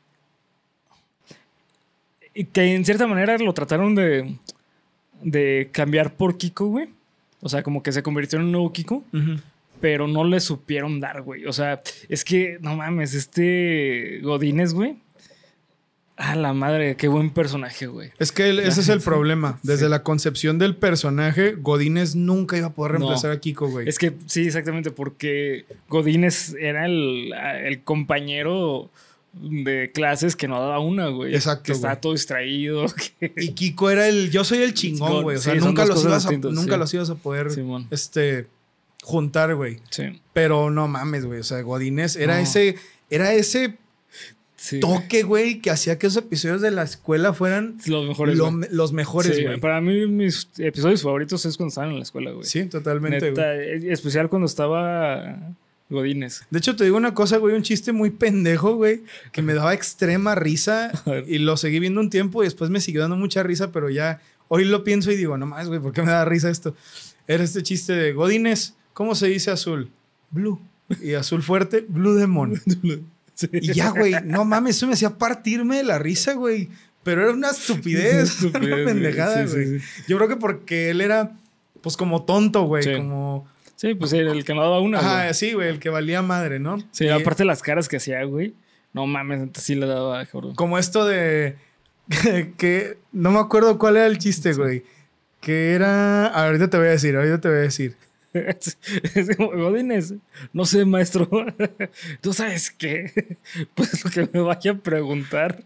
en cierta manera lo trataron de cambiar por Kiko, güey. O sea, como que se convirtió en un nuevo Kiko. Uh-huh. Pero no le supieron dar, güey. O sea, es que, no mames, Godínez, güey. A la madre, qué buen personaje, güey. Es que ese es el problema. Desde la concepción del personaje, Godínez nunca iba a poder reemplazar a Kiko, güey. Es que sí, exactamente, porque Godínez era el compañero de clases que no daba una, güey. Exacto, que estaba todo distraído. Y Kiko era yo soy el chingón, güey. O sea, sí, nunca los sí. ibas a poder Simón. juntar, güey. Sí. Pero no mames, güey. O sea, Godínez era ese sí, toque, güey, que hacía que esos episodios de la escuela fueran los mejores, los mejores, sí, güey. para mí, mis episodios favoritos es cuando estaban en la escuela, güey. Sí, totalmente, Neta, güey. especial cuando estaba Godínez. De hecho, te digo una cosa, güey, un chiste muy pendejo, güey, que me daba extrema risa y lo seguí viendo un tiempo y después me siguió dando mucha risa, pero ya hoy lo pienso y digo, no más, güey, ¿por qué me da risa esto? Era este chiste de Godínez, ¿cómo se dice azul? Blue. Y azul fuerte, Blue Demon. Sí. Y ya, güey, no mames, eso me hacía partirme de la risa, güey. Pero era una estupidez, una pendejada, güey. Sí. Yo creo que porque él era, pues, como tonto, güey, sí. como... Sí, pues el que no daba una, Ajá, güey. sí, güey, el que valía madre, ¿no? Sí, aparte las caras que hacía, güey. No mames, sí le daba, cabrón. Como esto de... que no me acuerdo cuál era el chiste, güey. Que era... Ahorita te voy a decir. Godínez, no sé, maestro. ¿Tú sabes qué? Pues lo que me vaya a preguntar.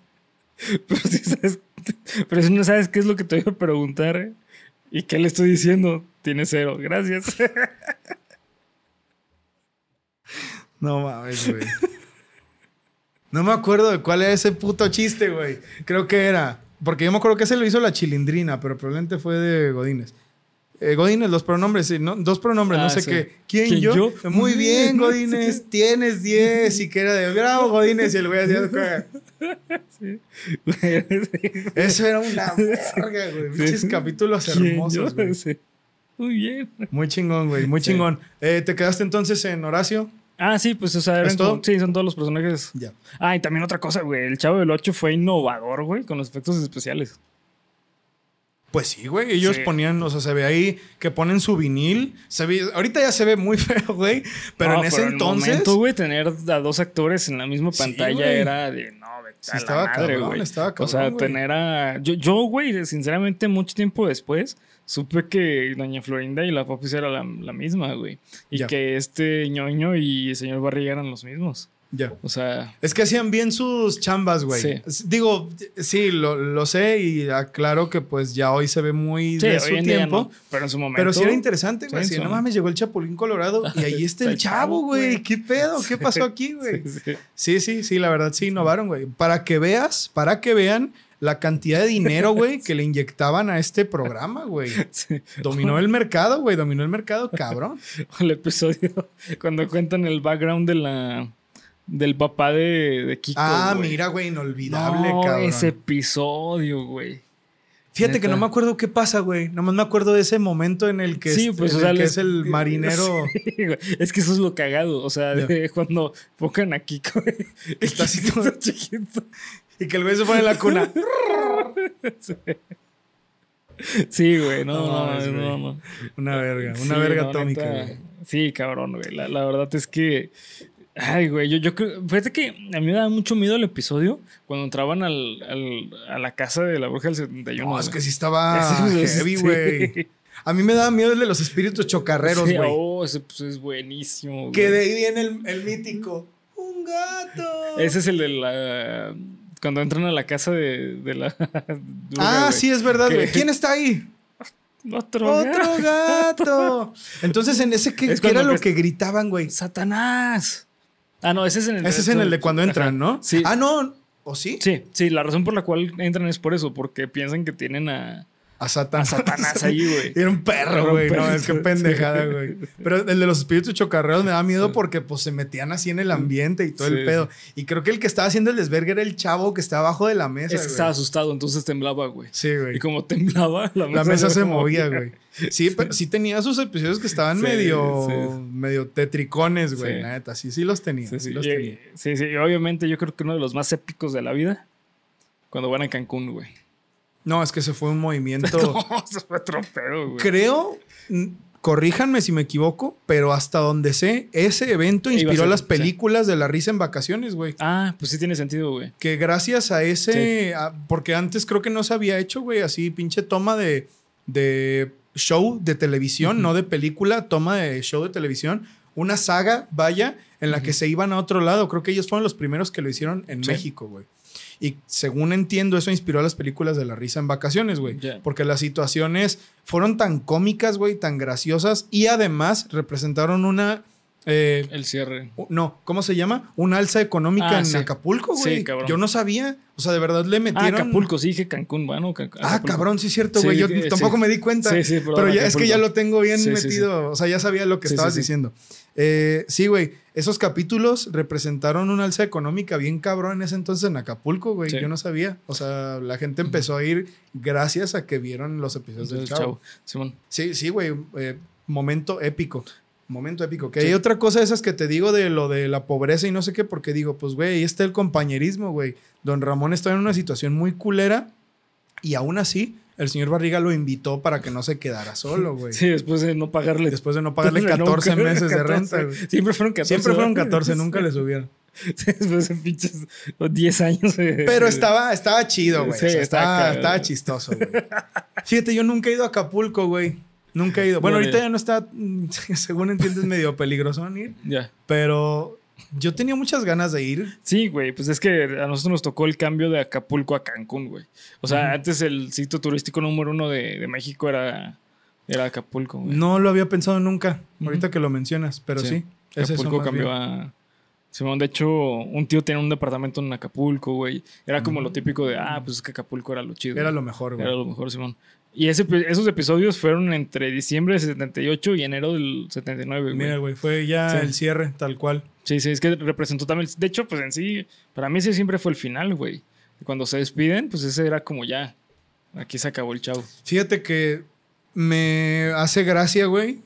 Pero si no sabes qué es lo que te voy a preguntar, ¿y qué le estoy diciendo? Tiene 0. Gracias. No mames, güey. No me acuerdo de cuál era ese puto chiste, güey. Creo que era... Porque yo me acuerdo que ese lo hizo la Chilindrina, pero probablemente fue de Godínez. Godínez, los pronombres, sí, ¿no? Dos pronombres, no sé sí. qué. ¿Quién yo? Muy bien, Godínez. Sí. Tienes 10. Y que era de bravo, Godínez. Y el güey hacía... Sí. Eso era una verga, güey. Muchos capítulos hermosos, güey. Sí. Muy bien. Muy chingón, güey. Muy chingón. ¿Te quedaste entonces en Horacio? Ah, sí, pues, o sea, ¿Es todo? Sí, son todos los personajes. Ya. Ah, y también otra cosa, güey. El Chavo del 8 fue innovador, güey, con los efectos especiales. Pues sí, güey. Ellos ponían, o sea, se ve ahí que ponen su vinil. Ahorita ya se ve muy feo, güey. Pero en ese entonces. En el momento, güey, tener a dos actores en la misma pantalla era de. No, sí, estaba madre, cabrón, estaba cabrón. O sea, güey. Tener a. Yo, güey, sinceramente, mucho tiempo después, supe que Doña Florinda y la Popis era la misma, güey. Y que ñoño y el señor Barriga eran los mismos. Ya. O sea. Es que hacían bien sus chambas, güey. Sí. Digo, sí, lo sé y aclaro que pues ya hoy se ve muy de su tiempo. No, pero en su momento. Pero sí era interesante, güey. Sí, no mames, llegó el Chapulín Colorado y ahí está el chavo, güey. ¿Qué pedo? ¿Qué pasó aquí, güey? Sí, la verdad sí innovaron, güey. Para que vean la cantidad de dinero, güey, que le inyectaban a este programa, güey. Sí. Dominó el mercado, güey. Dominó el mercado, cabrón. El episodio cuando cuentan el background del papá de Kiko. Ah, güey. Mira, güey, inolvidable, cabrón. Ese episodio, güey. Fíjate Neta. Que no me acuerdo qué pasa, güey. Nomás me acuerdo de ese momento en el que, es el marinero. Sí, es que eso es lo cagado. O sea, cuando enfocan a Kiko, güey. Está así todo chiquito. Y que el güey se pone en la cuna. Sí, güey. No. Una verga atómica, güey. Sí, cabrón, güey. La verdad es que... Ay, güey, yo creo... Fíjate que a mí me daba mucho miedo el episodio cuando entraban a la casa de la bruja del 71. No, es que sí estaba heavy, güey. Sí. A mí me daba miedo el de los espíritus chocarreros, güey. Sí, ese pues es buenísimo, güey. Que de ahí viene el mítico. ¡Un gato! Ese es el de la... Cuando entran a la casa de la... bruja, sí, es verdad, güey. ¿Quién está ahí? Otro gato. Entonces, en ese, ¿qué era lo que gritaban, güey? ¡Satanás! Ah, no, ese es en el... Ese es en el de cuando entran, ¿no? Sí. Ah, no. ¿O sí? Sí, la razón por la cual entran es por eso, porque piensan que tienen a Satanás ahí, güey. Era un perro, güey. No, es que pendejada, güey. Pero el de los espíritus chocarreros me da miedo porque pues se metían así en el ambiente y todo el pedo. Y creo que el que estaba haciendo el desvergue era el chavo que estaba abajo de la mesa. Es que estaba asustado, entonces temblaba, güey. Sí, güey. Y como temblaba, la mesa se movía, güey. Sí, pero sí tenía sus episodios que estaban medio tetricones, güey. La neta, sí los tenía. Sí, obviamente yo creo que uno de los más épicos de la vida, cuando van a Cancún, güey. No, es que se fue un movimiento. No, se fue tropeo, güey. Creo, corríjanme si me equivoco, pero hasta donde sé, ese evento inspiró las películas de La Risa en Vacaciones, güey. Ah, pues sí tiene sentido, güey. Que gracias a ese... porque antes creo que no se había hecho, güey, así pinche toma de show de televisión, no de película, toma de show de televisión. Una saga, vaya, en la que se iban a otro lado. Creo que ellos fueron los primeros que lo hicieron en México, güey. Y según entiendo, eso inspiró a las películas de La Risa en Vacaciones, güey. Yeah. Porque las situaciones fueron tan cómicas, güey, tan graciosas. Y además representaron una... el cierre. No, ¿cómo se llama? Una alza económica en Acapulco, güey. Sí, cabrón. Yo no sabía. O sea, de verdad le metieron... Acapulco, sí, dije Cancún, bueno. Cabrón, sí es cierto, güey. Yo tampoco me di cuenta. Sí, pero ya, es que ya lo tengo bien metido. O sea, ya sabía lo que estabas diciendo. Sí, güey. Esos capítulos representaron una alza económica bien cabrón en ese entonces en Acapulco, güey. Sí. Yo no sabía. O sea, la gente empezó a ir gracias a que vieron los episodios del Chavo. Simón. Sí, güey. Momento épico. Momento épico. Que hay otra cosa de esas que te digo de lo de la pobreza y no sé qué, porque digo, pues, güey, ahí está el compañerismo, güey. Don Ramón está en una situación muy culera y aún así el señor Barriga lo invitó para que no se quedara solo, güey. Sí, después de no pagarle 14 meses de renta, güey. Siempre fueron 14. Siempre fueron 14, nunca le subieron. Después de pinches 10 años. Pero estaba chido, güey. Sí, o sea, estaba chistoso, güey. Fíjate, yo nunca he ido a Acapulco, güey. Nunca he ido. Bueno, ahorita ya no está, según entiendes, medio peligroso ir. Ya. Pero yo tenía muchas ganas de ir. Sí, güey. Pues es que a nosotros nos tocó el cambio de Acapulco a Cancún, güey. O sea, antes el sitio turístico número 1 de México era Acapulco, güey. No lo había pensado nunca, ahorita que lo mencionas, pero sí. Acapulco cambió a Simón, de hecho, un tío tenía un departamento en Acapulco, güey. Era como lo típico de, pues es que Acapulco era lo chido. Era lo mejor, güey. Era lo mejor, Simón. Y esos episodios fueron entre diciembre del 78 y enero del 79, güey. Mira, güey, fue ya el cierre, tal cual. Sí, es que representó también... De hecho, pues en sí, para mí ese siempre fue el final, güey. Cuando se despiden, pues ese era como ya, aquí se acabó el chavo. Fíjate que me hace gracia, güey,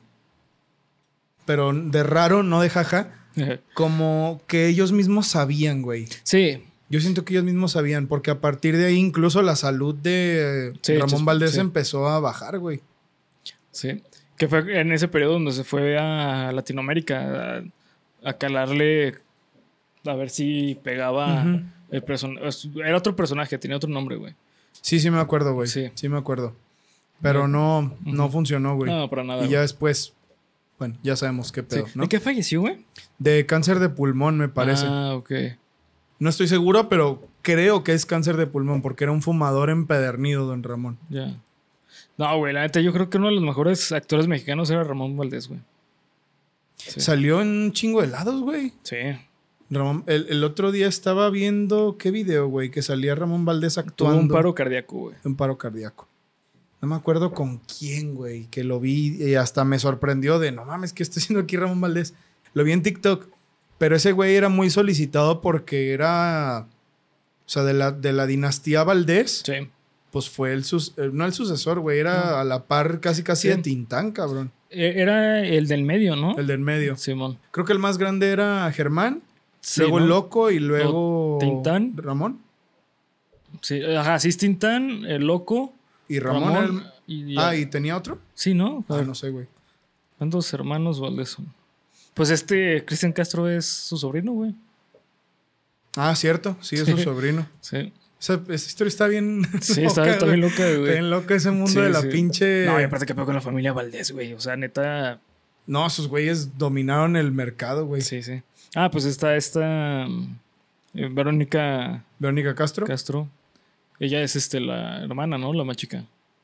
pero de raro, no de jaja, como que ellos mismos sabían, güey. Sí. Yo siento que ellos mismos sabían, porque a partir de ahí incluso la salud de Ramón Valdés empezó a bajar, güey. Sí, que fue en ese periodo donde se fue a Latinoamérica a calarle, a ver si pegaba el personaje. Era otro personaje, tenía otro nombre, güey. Sí me acuerdo, güey. Sí me acuerdo. Pero no funcionó, güey. No, para nada. Y ya después, bueno, ya sabemos qué pedo, ¿no? ¿De qué falleció, güey? De cáncer de pulmón, me parece. Ah, ok. No estoy seguro, pero creo que es cáncer de pulmón porque era un fumador empedernido, don Ramón. Ya. No, güey, la neta, yo creo que uno de los mejores actores mexicanos era Ramón Valdés, güey. Sí. Salió en un chingo de lados, güey. Sí. Ramón, el otro día estaba viendo qué video, güey, que salía Ramón Valdés actuando. Tuvo un paro cardíaco, güey. Un paro cardíaco. No me acuerdo con quién, güey, que lo vi y hasta me sorprendió de, no mames, ¿qué está haciendo aquí Ramón Valdés? Lo vi en TikTok. Pero ese güey era muy solicitado porque era, o sea, de la dinastía Valdés. Sí. Pues fue no el sucesor, güey, era a la par casi de Tintán, cabrón. Era el del medio, ¿no? El del medio. Simón. Creo que el más grande era Germán, sí, luego ¿no? el Loco y luego Tintán. Ramón. Sí, sí es Tintán, el Loco. Y Ramón. ¿Y tenía otro? Sí, ¿no? No sé, güey. ¿Cuántos hermanos Valdés son? Pues Cristian Castro es su sobrino, güey. Ah, cierto. Sí, es su sobrino. Sí. Esa historia está bien. Sí, está bien loca, güey. Está bien loca ese mundo de la pinche. No, y aparte que peor con la familia Valdés, güey. O sea, neta. No, esos güeyes dominaron el mercado, güey. Sí. Ah, pues está esta. Verónica. Verónica Castro. Ella es la hermana, ¿no? La más chica.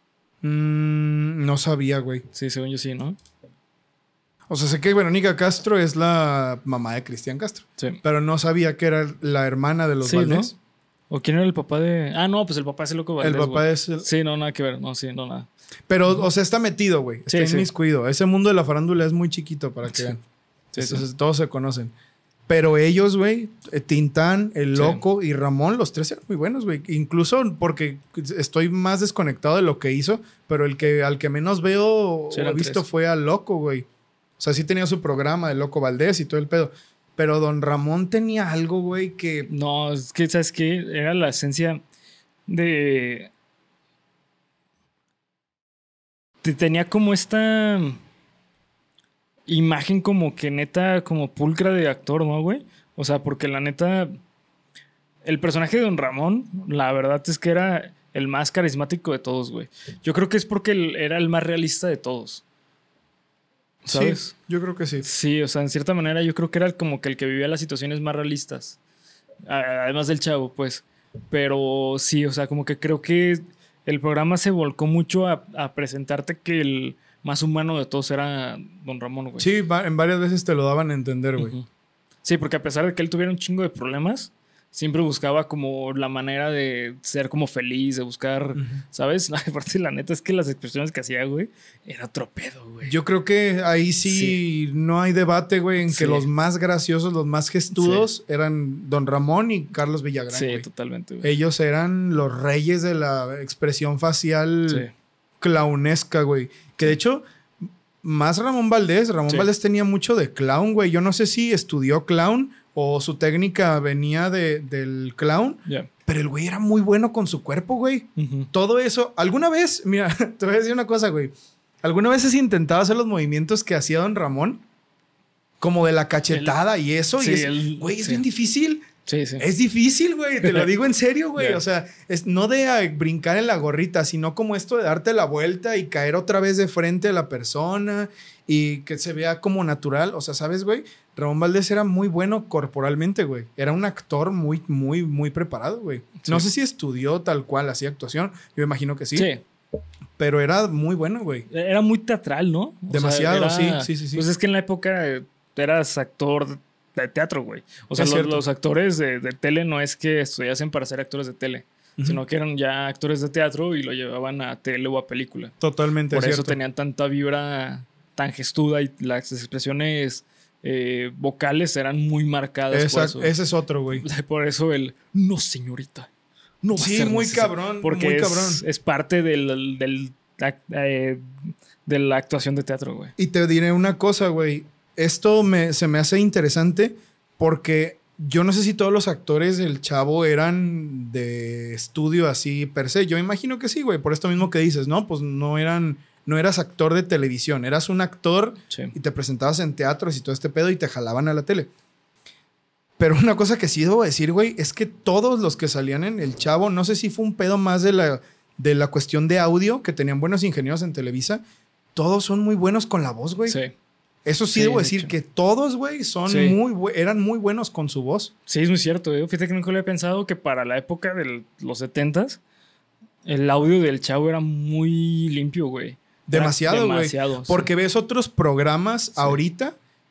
No sabía, güey. Sí, según yo sí, ¿no? O sea, sé que Verónica Castro es la mamá de Cristian Castro. Sí. Pero no sabía que era la hermana de los Valdés. ¿No? ¿O quién era el papá de...? Ah, no, pues el papá es el Loco Valdés. El papá es... Sí, no, nada que ver. No, sí, no, nada. Pero, o sea, está metido, güey. Está inmiscuido. Ese mundo de la farándula es muy chiquito para que vean. Entonces, todos se conocen. Pero ellos, güey, Tintán, el Loco y Ramón, los tres eran muy buenos, güey. Incluso porque estoy más desconectado de lo que hizo, pero al que menos veo o he visto fue al Loco, güey. O sea, sí tenía su programa de Loco Valdés y todo el pedo. Pero don Ramón tenía algo, güey, que... No, es que, ¿sabes qué? Era la esencia de... Tenía como esta imagen como que neta, como pulcra de actor, ¿no, güey? O sea, porque la neta... El personaje de don Ramón, la verdad es que era el más carismático de todos, güey. Yo creo que es porque era el más realista de todos. ¿Sabes? Sí, yo creo que sí. Sí, o sea, en cierta manera yo creo que era como que el que vivía las situaciones más realistas. Además del chavo, pues. Pero sí, o sea, como que creo que el programa se volcó mucho a presentarte que el más humano de todos era don Ramón, güey. Sí, en varias veces te lo daban a entender, güey. Sí, porque a pesar de que él tuviera un chingo de problemas, siempre buscaba como la manera de ser como feliz, de buscar, ¿sabes? Aparte, la neta es que las expresiones que hacía, güey, era otro pedo, güey. Yo creo que ahí sí no hay debate, güey, en que los más graciosos, los más gestudos eran don Ramón y Carlos Villagrán, Sí, güey. totalmente, güey. Ellos eran los reyes de la expresión facial clownesca, güey. Que de hecho, más Ramón Valdés tenía mucho de clown, güey. Yo no sé si estudió clown o su técnica venía del clown. Pero el güey era muy bueno con su cuerpo, güey. Todo eso. ¿Alguna vez? Mira, te voy a decir una cosa, güey. ¿Alguna vez has intentado hacer los movimientos que hacía don Ramón? Como de la cachetada y eso. Sí, güey, es bien difícil. Sí. Es difícil, güey. Te lo digo en serio, güey. O sea, es no de brincar en la gorrita, sino como esto de darte la vuelta y caer otra vez de frente a la persona y que se vea como natural. O sea, ¿sabes, güey? Ramón Valdés era muy bueno corporalmente, güey. Era un actor muy, muy, muy preparado, güey. Sí. No sé si estudió tal cual, hacía actuación. Yo imagino que sí. Sí. Pero era muy bueno, güey. Era muy teatral, ¿no? Demasiado, sí. Pues es que en la época eras actor de teatro, güey. O sea, los actores de tele no es que estudiasen para ser actores de tele, sino que eran ya actores de teatro y lo llevaban a tele o a película. Totalmente. Por eso tenían tanta vibra tan gestuda y las expresiones vocales eran muy marcadas. Exacto, ese es otro, güey. Por eso el no, señorita. No va a ser muy necesario. cabrón. Porque muy cabrón. Es parte de la actuación de teatro, güey. Y te diré una cosa, güey. Esto se me hace interesante porque yo no sé si todos los actores del Chavo eran de estudio así per se. Yo imagino que sí, güey. Por esto mismo que dices, ¿no? Pues no eras actor de televisión. Eras un actor y te presentabas en teatros y todo este pedo y te jalaban a la tele. Pero una cosa que sí debo decir, güey, es que todos los que salían en El Chavo, no sé si fue un pedo más de la cuestión de audio, que tenían buenos ingenieros en Televisa, todos son muy buenos con la voz, güey. Sí. Eso sí debo decir que todos, güey, eran muy buenos con su voz. Sí, es muy cierto, güey. Fíjate que nunca había pensado que para la época de los 70s, el audio del Chavo era muy limpio, güey. Demasiado, güey. Porque ves otros programas ahorita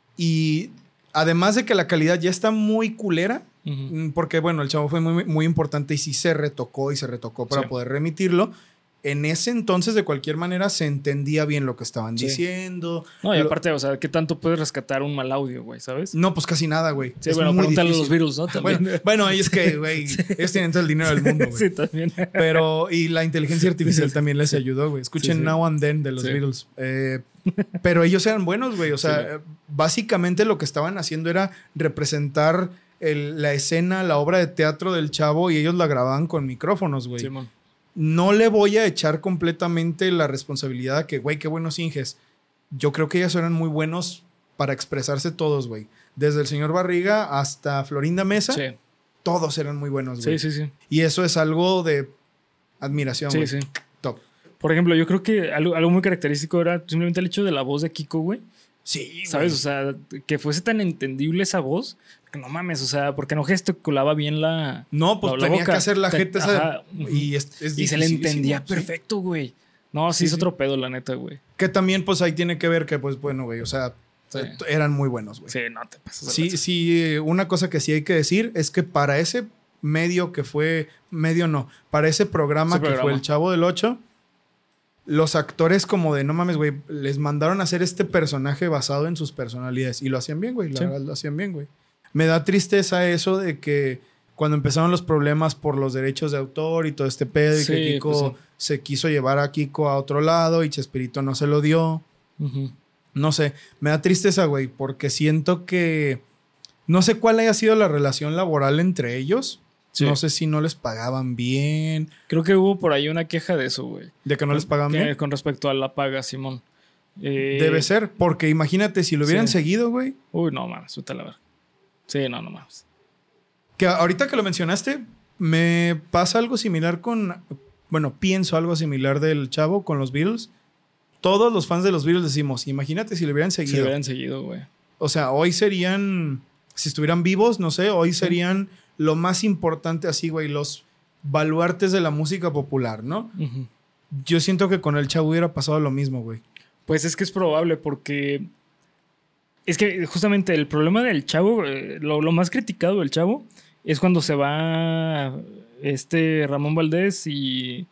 y además de que la calidad ya está muy culera, porque, bueno, El Chavo fue muy, muy importante y sí se retocó para poder remitirlo. En ese entonces, de cualquier manera, se entendía bien lo que estaban diciendo. No, y aparte, o sea, ¿qué tanto puedes rescatar un mal audio, güey? ¿Sabes? No, pues casi nada, güey. Sí, bueno, pregúntale a los Beatles, ¿no? También. Bueno, ahí es que, güey, ellos tienen todo el dinero del mundo, güey. Sí, también. Pero, y la inteligencia artificial también les ayudó, güey. Escuchen Now and Then de los Beatles. Pero ellos eran buenos, güey. O sea, básicamente lo que estaban haciendo era representar la escena, la obra de teatro del Chavo y ellos la grababan con micrófonos, güey. Sí, man. No le voy a echar completamente la responsabilidad a que, güey, qué buenos Inges. Yo creo que ellos eran muy buenos para expresarse todos, güey. Desde el señor Barriga hasta Florinda Mesa, todos eran muy buenos, güey. Sí. Y eso es algo de admiración, güey. Sí. Top. Por ejemplo, yo creo que algo muy característico era simplemente el hecho de la voz de Kiko, güey. Sí, ¿sabes? O sea, que fuese tan entendible esa voz. Que no mames, o sea, porque no gesticulaba bien la. No, pues tenía boca. Que hacer la gente esa. Y se le entendía perfecto, güey. No, sí es otro pedo, la neta, güey. Que también, pues ahí tiene que ver que, pues bueno, güey, o sea, eran muy buenos, güey. Sí, no te pasas. Sí, una cosa que sí hay que decir es que para ese medio que fue. Para ese programa que fue El Chavo del Ocho. Los actores como de, no mames, güey, les mandaron a hacer este personaje basado en sus personalidades. Y lo hacían bien, güey. La verdad, lo hacían bien, güey. Me da tristeza eso de que cuando empezaron los problemas por los derechos de autor y todo este pedo y que Kiko se quiso llevar a Kiko a otro lado y Chespirito no se lo dio. No sé, me da tristeza, güey, porque siento que no sé cuál haya sido la relación laboral entre ellos. No sé si no les pagaban bien. Creo que hubo por ahí una queja de eso, güey. ¿De que no les pagaban bien? Con respecto a la paga, Simón. Debe ser, porque imagínate si lo hubieran seguido, güey. Uy, no mames, vete a la verga. Sí, no mames. Que ahorita que lo mencionaste, me pasa algo similar con... Bueno, pienso algo similar del Chavo con los Beatles. Todos los fans de los Beatles decimos, imagínate si lo hubieran seguido. Si lo hubieran seguido, güey. O sea, hoy serían... Si estuvieran vivos, no sé, hoy serían lo más importante así, güey, los baluartes de la música popular, ¿no? Yo siento que con el Chavo hubiera pasado lo mismo, güey. Pues es que es probable porque... Es que justamente el problema del Chavo, lo más criticado del Chavo es cuando se va Ramón Valdés y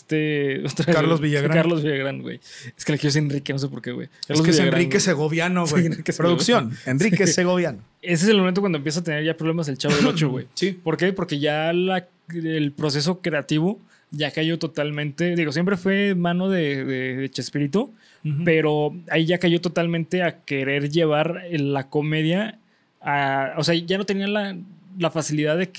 Carlos Villagrán. Carlos Villagrán, güey. Es que le quiero decir Enrique, no sé por qué, güey. Es que es Enrique Segoviano, güey. Sí, producción, Enrique Segoviano. Ese es el momento cuando empieza a tener ya problemas el Chavo del Ocho, güey. Sí. ¿Por qué? Porque ya el proceso creativo ya cayó totalmente. Digo, siempre fue mano de Chespirito, pero ahí ya cayó totalmente a querer llevar la comedia a... O sea, ya no tenían la facilidad de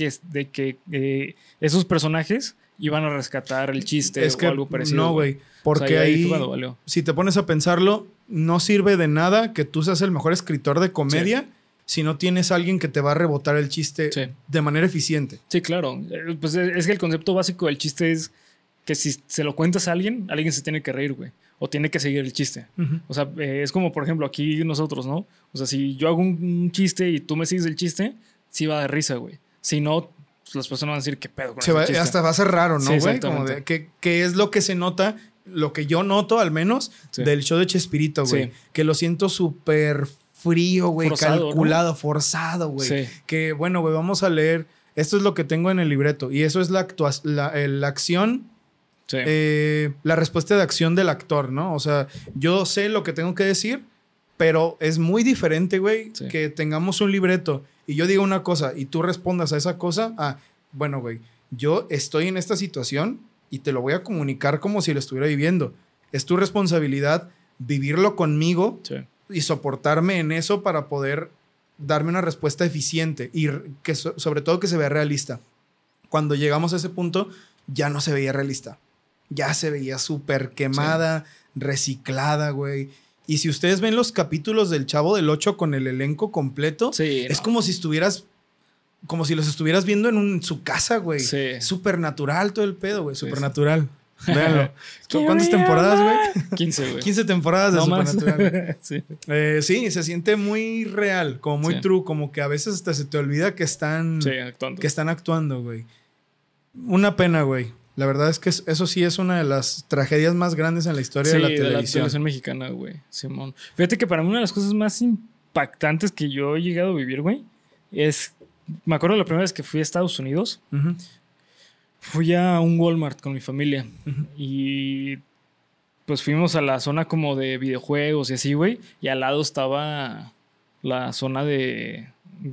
que esos personajes iban a rescatar el chiste o algo parecido. No, güey. Porque o sea, ahí si te pones a pensarlo, no sirve de nada que tú seas el mejor escritor de comedia si no tienes a alguien que te va a rebotar el chiste de manera eficiente. Sí, claro. Pues es que el concepto básico del chiste es que si se lo cuentas a alguien se tiene que reír, güey. O tiene que seguir el chiste. O sea, es como, por ejemplo, aquí nosotros, ¿no? O sea, si yo hago un chiste y tú me sigues el chiste, sí va a dar risa, güey. Si no, pues las personas van a decir, ¿qué pedo con ese chiste? Hasta va a ser raro, ¿no, güey? Como de ¿qué es lo que se nota? Lo que yo noto, al menos, del show de Chespirito, güey. Sí. Que lo siento súper frío, güey, calculado, ¿no? Forzado, güey. Sí. Que, bueno, güey, vamos a leer. Esto es lo que tengo en el libreto. Y eso es la acción, Sí. la respuesta de acción del actor, ¿no? O sea, yo sé lo que tengo que decir, pero es muy diferente, güey, Sí. que tengamos un libreto y yo diga una cosa y tú respondas a esa cosa. Bueno, güey, yo estoy en esta situación y te lo voy a comunicar como si lo estuviera viviendo. Es tu responsabilidad vivirlo conmigo Sí. y soportarme en eso para poder darme una respuesta eficiente y que sobre todo que se vea realista. Cuando llegamos a ese punto, ya no se veía realista. Ya se veía súper quemada, reciclada, güey. Y si ustedes ven los capítulos del Chavo del Ocho con el elenco completo, Sí, es como si los estuvieras viendo en su casa, güey. Sí. Súper natural todo el pedo, güey. Sí, Súper natural. Véanlo. ¿Cuántas temporadas, güey? 15, güey. 15 temporadas de No más. Supernatural. Sí. Sí, se siente muy real, como muy Sí. true, como que a veces hasta se te olvida que están, Sí, actuando. que están actuando, güey. Una pena, güey. La verdad es que eso sí es una de las tragedias más grandes en la historia de la televisión. mexicana, güey. Simón. Fíjate que para mí una de las cosas más impactantes que yo he llegado a vivir, güey, es... Me acuerdo la primera vez que fui a Estados Unidos. Ujú. Fui a un Walmart con mi familia. Ujú. Y pues fuimos a la zona como de videojuegos y así, güey. Y al lado estaba la zona de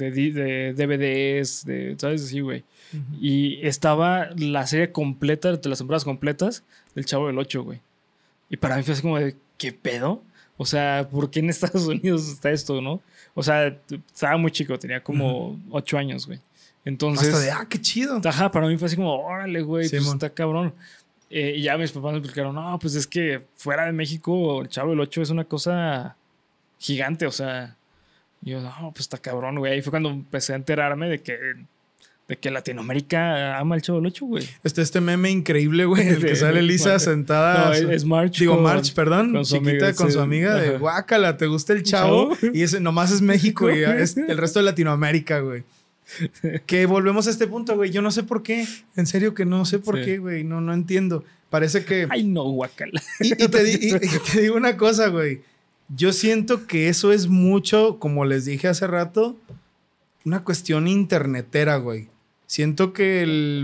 DVDs, ¿sabes? Así, güey. Ujú. Y estaba la serie completa, de las temporadas completas del Chavo del Ocho, güey. Y para mí fue así como de, ¿qué pedo? O sea, ¿por qué en Estados Unidos está esto, no? O sea, estaba muy chico, tenía como 8 años, güey. Entonces... Hasta de, qué chido. Ajá, para mí fue así como, órale, güey, Sí, pues mon. está cabrón. Y ya mis papás me explicaron, no, pues es que fuera de México, el Chavo del Ocho es una cosa gigante, o sea... Y yo, no, pues está cabrón, güey. Ahí fue cuando empecé a enterarme de que Latinoamérica ama el Chavo del Ocho, güey. Este meme increíble, güey, el que sale Lisa sentada. No, es March. Digo, March, perdón, con su chiquita amiga, con sí. su amiga de Ajá. guácala, ¿te gusta el Chavo? ¿Chavo? Y ese nomás es México y es el resto de Latinoamérica, güey. Que volvemos a este punto, güey. Yo no sé por qué. En serio que no sé por Sí. qué, güey. No entiendo. Parece que... Ay, no, guacala. Y te digo una cosa, güey. Yo siento que eso es mucho, como les dije hace rato, una cuestión internetera, güey. Siento que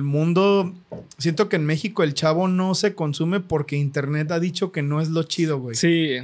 siento que en México el Chavo no se consume porque internet ha dicho que no es lo chido, güey. Sí.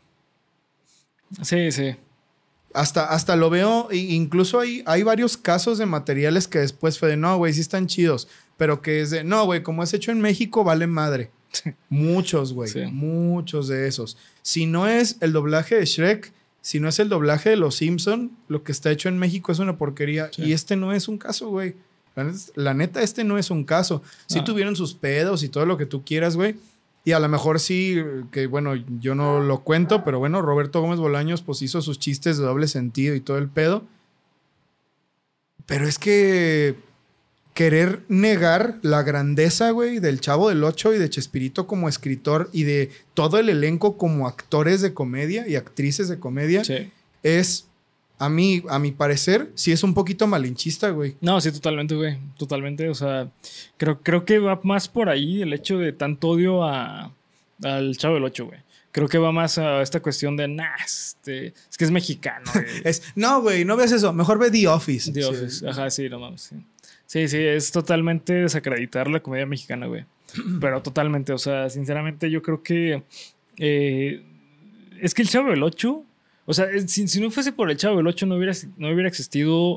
Sí, sí. Hasta lo veo, incluso hay varios casos de materiales que después fue de, no, güey, sí están chidos, pero que es de, no, güey, como es hecho en México, vale madre. Muchos, güey, Sí. muchos de esos. Si no es el doblaje de Shrek, si no es el doblaje de Los Simpson, lo que está hecho en México es una porquería. Sí. Y este no es un caso, güey. La neta, este no es un caso. Sí Ah. tuvieron sus pedos y todo lo que tú quieras, güey. Y a lo mejor sí, que bueno, yo no lo cuento, pero bueno, Roberto Gómez Bolaños pues hizo sus chistes de doble sentido y todo el pedo. Pero es que querer negar la grandeza, güey, del Chavo del Ocho y de Chespirito como escritor y de todo el elenco como actores de comedia y actrices de comedia Sí. es, a mi parecer, sí es un poquito malinchista, güey. No, sí, totalmente, güey. Totalmente. O sea, creo que va más por ahí el hecho de tanto odio al Chavo del Ocho, güey. Creo que va más a esta cuestión de, es que es mexicano, güey. No, güey, no veas eso. Mejor ve The Office. The Sí. Office. Ajá, sí, no mames. Sí, es totalmente desacreditar la comedia mexicana, güey. Pero totalmente, o sea, sinceramente yo creo que es que el Chavo del Ocho, o sea, si no fuese por el Chavo del Ocho no hubiera existido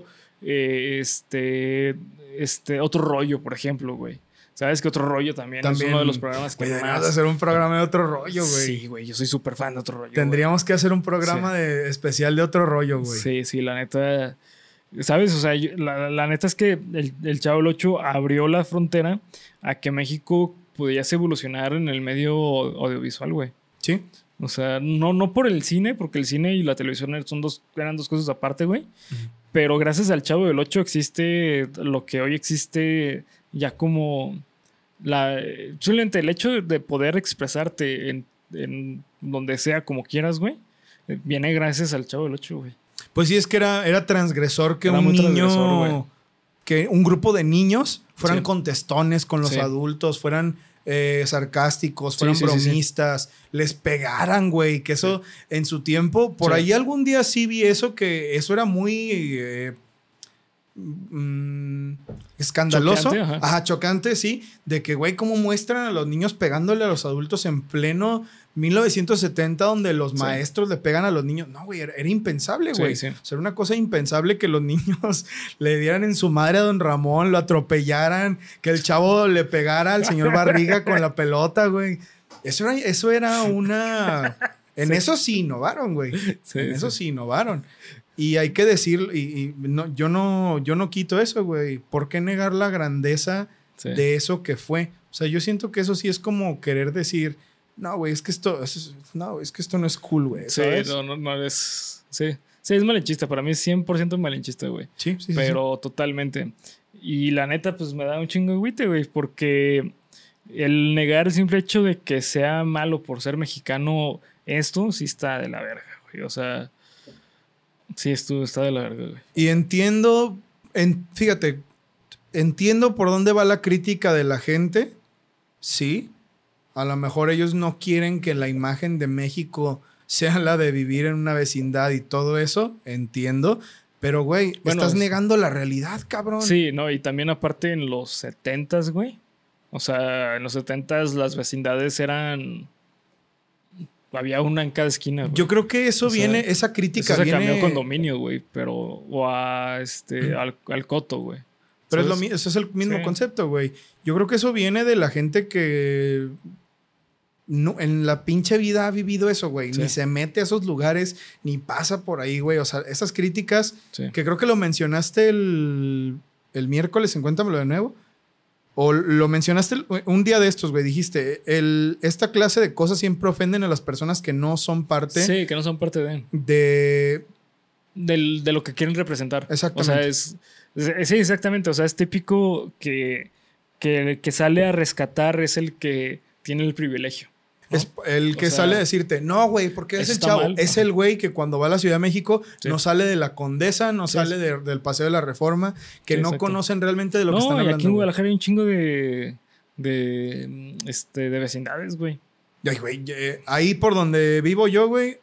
otro rollo, por ejemplo, güey. ¿Sabes que Otro Rollo también es uno de los programas que güey, más... deberíamos de hacer un programa de Otro Rollo, güey. Sí, güey, yo soy súper fan de Otro Rollo. Tendríamos que hacer un programa de especial de Otro Rollo, güey. Sí, la neta... ¿Sabes? O sea, la neta es que el Chavo del Ocho abrió la frontera a que México pudiese evolucionar en el medio audiovisual, güey. Sí. O sea, no por el cine, porque el cine y la televisión eran dos cosas aparte, güey. Pero gracias al Chavo del Ocho existe lo que hoy existe ya como... Simplemente el hecho de poder expresarte en donde sea, como quieras, güey, viene gracias al Chavo del Ocho, güey. Pues sí, es que era transgresor que Era un muy niño, transgresor, güey. que un grupo de niños fueran Sí. contestones con los Sí. adultos, fueran sarcásticos, fueran bromistas, les pegaran, güey. Que eso en su tiempo, por ahí algún día sí vi eso, que eso era muy escandaloso. Chocante, chocante, sí. De que, güey, cómo muestran a los niños pegándole a los adultos en pleno 1970, donde los maestros le pegan a los niños. No, güey, era impensable, güey. Sí. O sea, era una cosa impensable que los niños le dieran en su madre a don Ramón, lo atropellaran, que el chavo le pegara al señor Barriga con la pelota, güey. Eso era una... En eso sí innovaron, güey. En eso sí innovaron. Y hay que decir, no, yo no quito eso, güey. ¿Por qué negar la grandeza de eso que fue? O sea, yo siento que eso sí es como querer decir... No, güey, es que esto no es cool, güey. Sí, no es... Sí, es malinchista. Para mí es 100% malinchista, güey. Sí. Pero totalmente. Y la neta, pues me da un chingo de agüite, güey. Porque el negar el simple hecho de que sea malo por ser mexicano, esto sí está de la verga, güey. O sea, sí, esto está de la verga, güey. Y entiendo... Fíjate, entiendo por dónde va la crítica de la gente. Sí. A lo mejor ellos no quieren que la imagen de México sea la de vivir en una vecindad y todo eso. Entiendo. Pero, güey, estás negando la realidad, cabrón. Sí, no. Y también aparte en los 70s, güey. O sea, en los 70s las vecindades eran... Había una en cada esquina, güey. Yo creo que eso viene... Esa crítica eso viene... se cambió condominio, güey. Pero... O a al coto, güey. Pero ese es el mismo concepto, güey. Yo creo que eso viene de la gente que... No, en la pinche vida ha vivido eso, güey. Sí. Ni se mete a esos lugares, ni pasa por ahí, güey. O sea, esas críticas, que creo que lo mencionaste el miércoles, cuéntamelo de nuevo. O lo mencionaste un día de estos, güey. Dijiste, esta clase de cosas siempre ofenden a las personas que no son parte... Sí, que no son parte de lo que quieren representar. Exactamente. O sea, sí, exactamente. O sea, es típico que sale a rescatar es el que tiene el privilegio. ¿no? Es el que sale a decirte, no, güey, porque es el chavo. Mal, es el güey que cuando va a la Ciudad de México no sale de la Condesa, no sale del Paseo de la Reforma, que no conocen realmente de lo que están hablando. Y aquí en Guadalajara hay un chingo de vecindades, güey. Ay, güey, ahí por donde vivo yo, güey,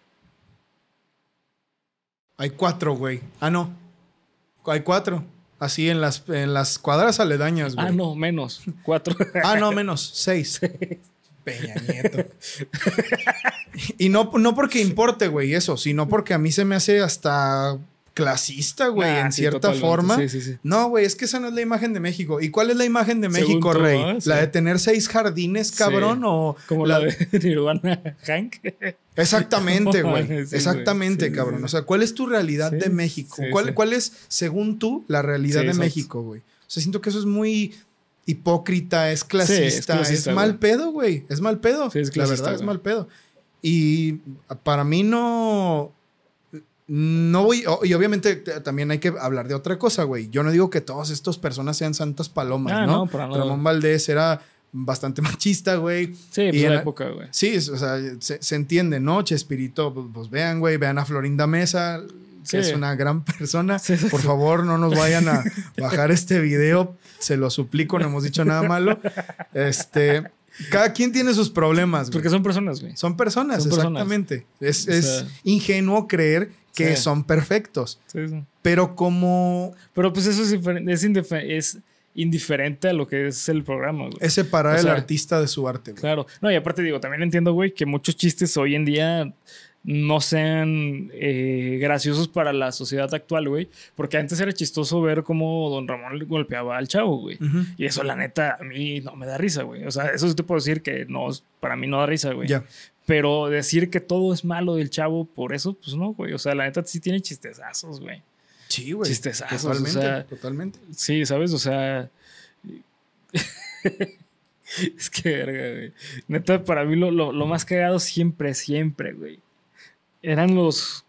hay 4, güey. Ah, no. Hay 4. Así en las cuadras aledañas, güey. Ah, no, menos. 4. Ah, no, menos. 6. Peña Nieto. Y no porque importe, güey, eso, sino porque a mí se me hace hasta clasista, güey, en cierta forma. Sí. No, güey, es que esa no es la imagen de México. ¿Y cuál es la imagen de México, tú, Rey? ¿No? ¿La de tener 6 jardines, cabrón? O como la de Nirvana, Hank. Exactamente, güey. Exactamente, cabrón. O sea, ¿cuál es tu realidad de México? ¿Cuál es, según tú, la realidad de México, güey? O sea, siento que eso es muy hipócrita, es clasista, es mal pedo, güey. Es mal pedo. Sí, es clasista, la verdad, es mal pedo. Y para mí no voy... Y obviamente también hay que hablar de otra cosa, güey. Yo no digo que todas estas personas sean santas palomas, ¿no? Ramón Valdés era bastante machista, güey. Sí, pues en la época, güey. Sí, o sea, se entiende, ¿no? Chespirito, pues vean, güey, vean a Florinda Mesa, que es una gran persona. Por favor, no nos vayan a bajar este video. Se lo suplico, no hemos dicho nada malo. Cada quien tiene sus problemas, güey. Porque son personas, güey. Son personas, exactamente. Es ingenuo creer que son perfectos. Sí. Pero pues eso es indiferente a lo que es el programa, güey. Es separar al artista de su arte, güey. Claro. No, y aparte digo, también entiendo, güey, que muchos chistes hoy en día no sean graciosos para la sociedad actual, güey. Porque antes era chistoso ver cómo don Ramón le golpeaba al chavo, güey. Uh-huh. Y eso, la neta, a mí no me da risa, güey. O sea, eso sí te puedo decir que no, para mí no da risa, güey. Yeah. Pero decir que todo es malo del chavo por eso, pues no, güey. O sea, la neta sí tiene chistezazos, güey. Sí, güey. Chistezazos. Totalmente, o sea, totalmente. Sí, ¿sabes? O sea... es que verga, güey. Neta, para mí lo más cagado siempre, güey, eran los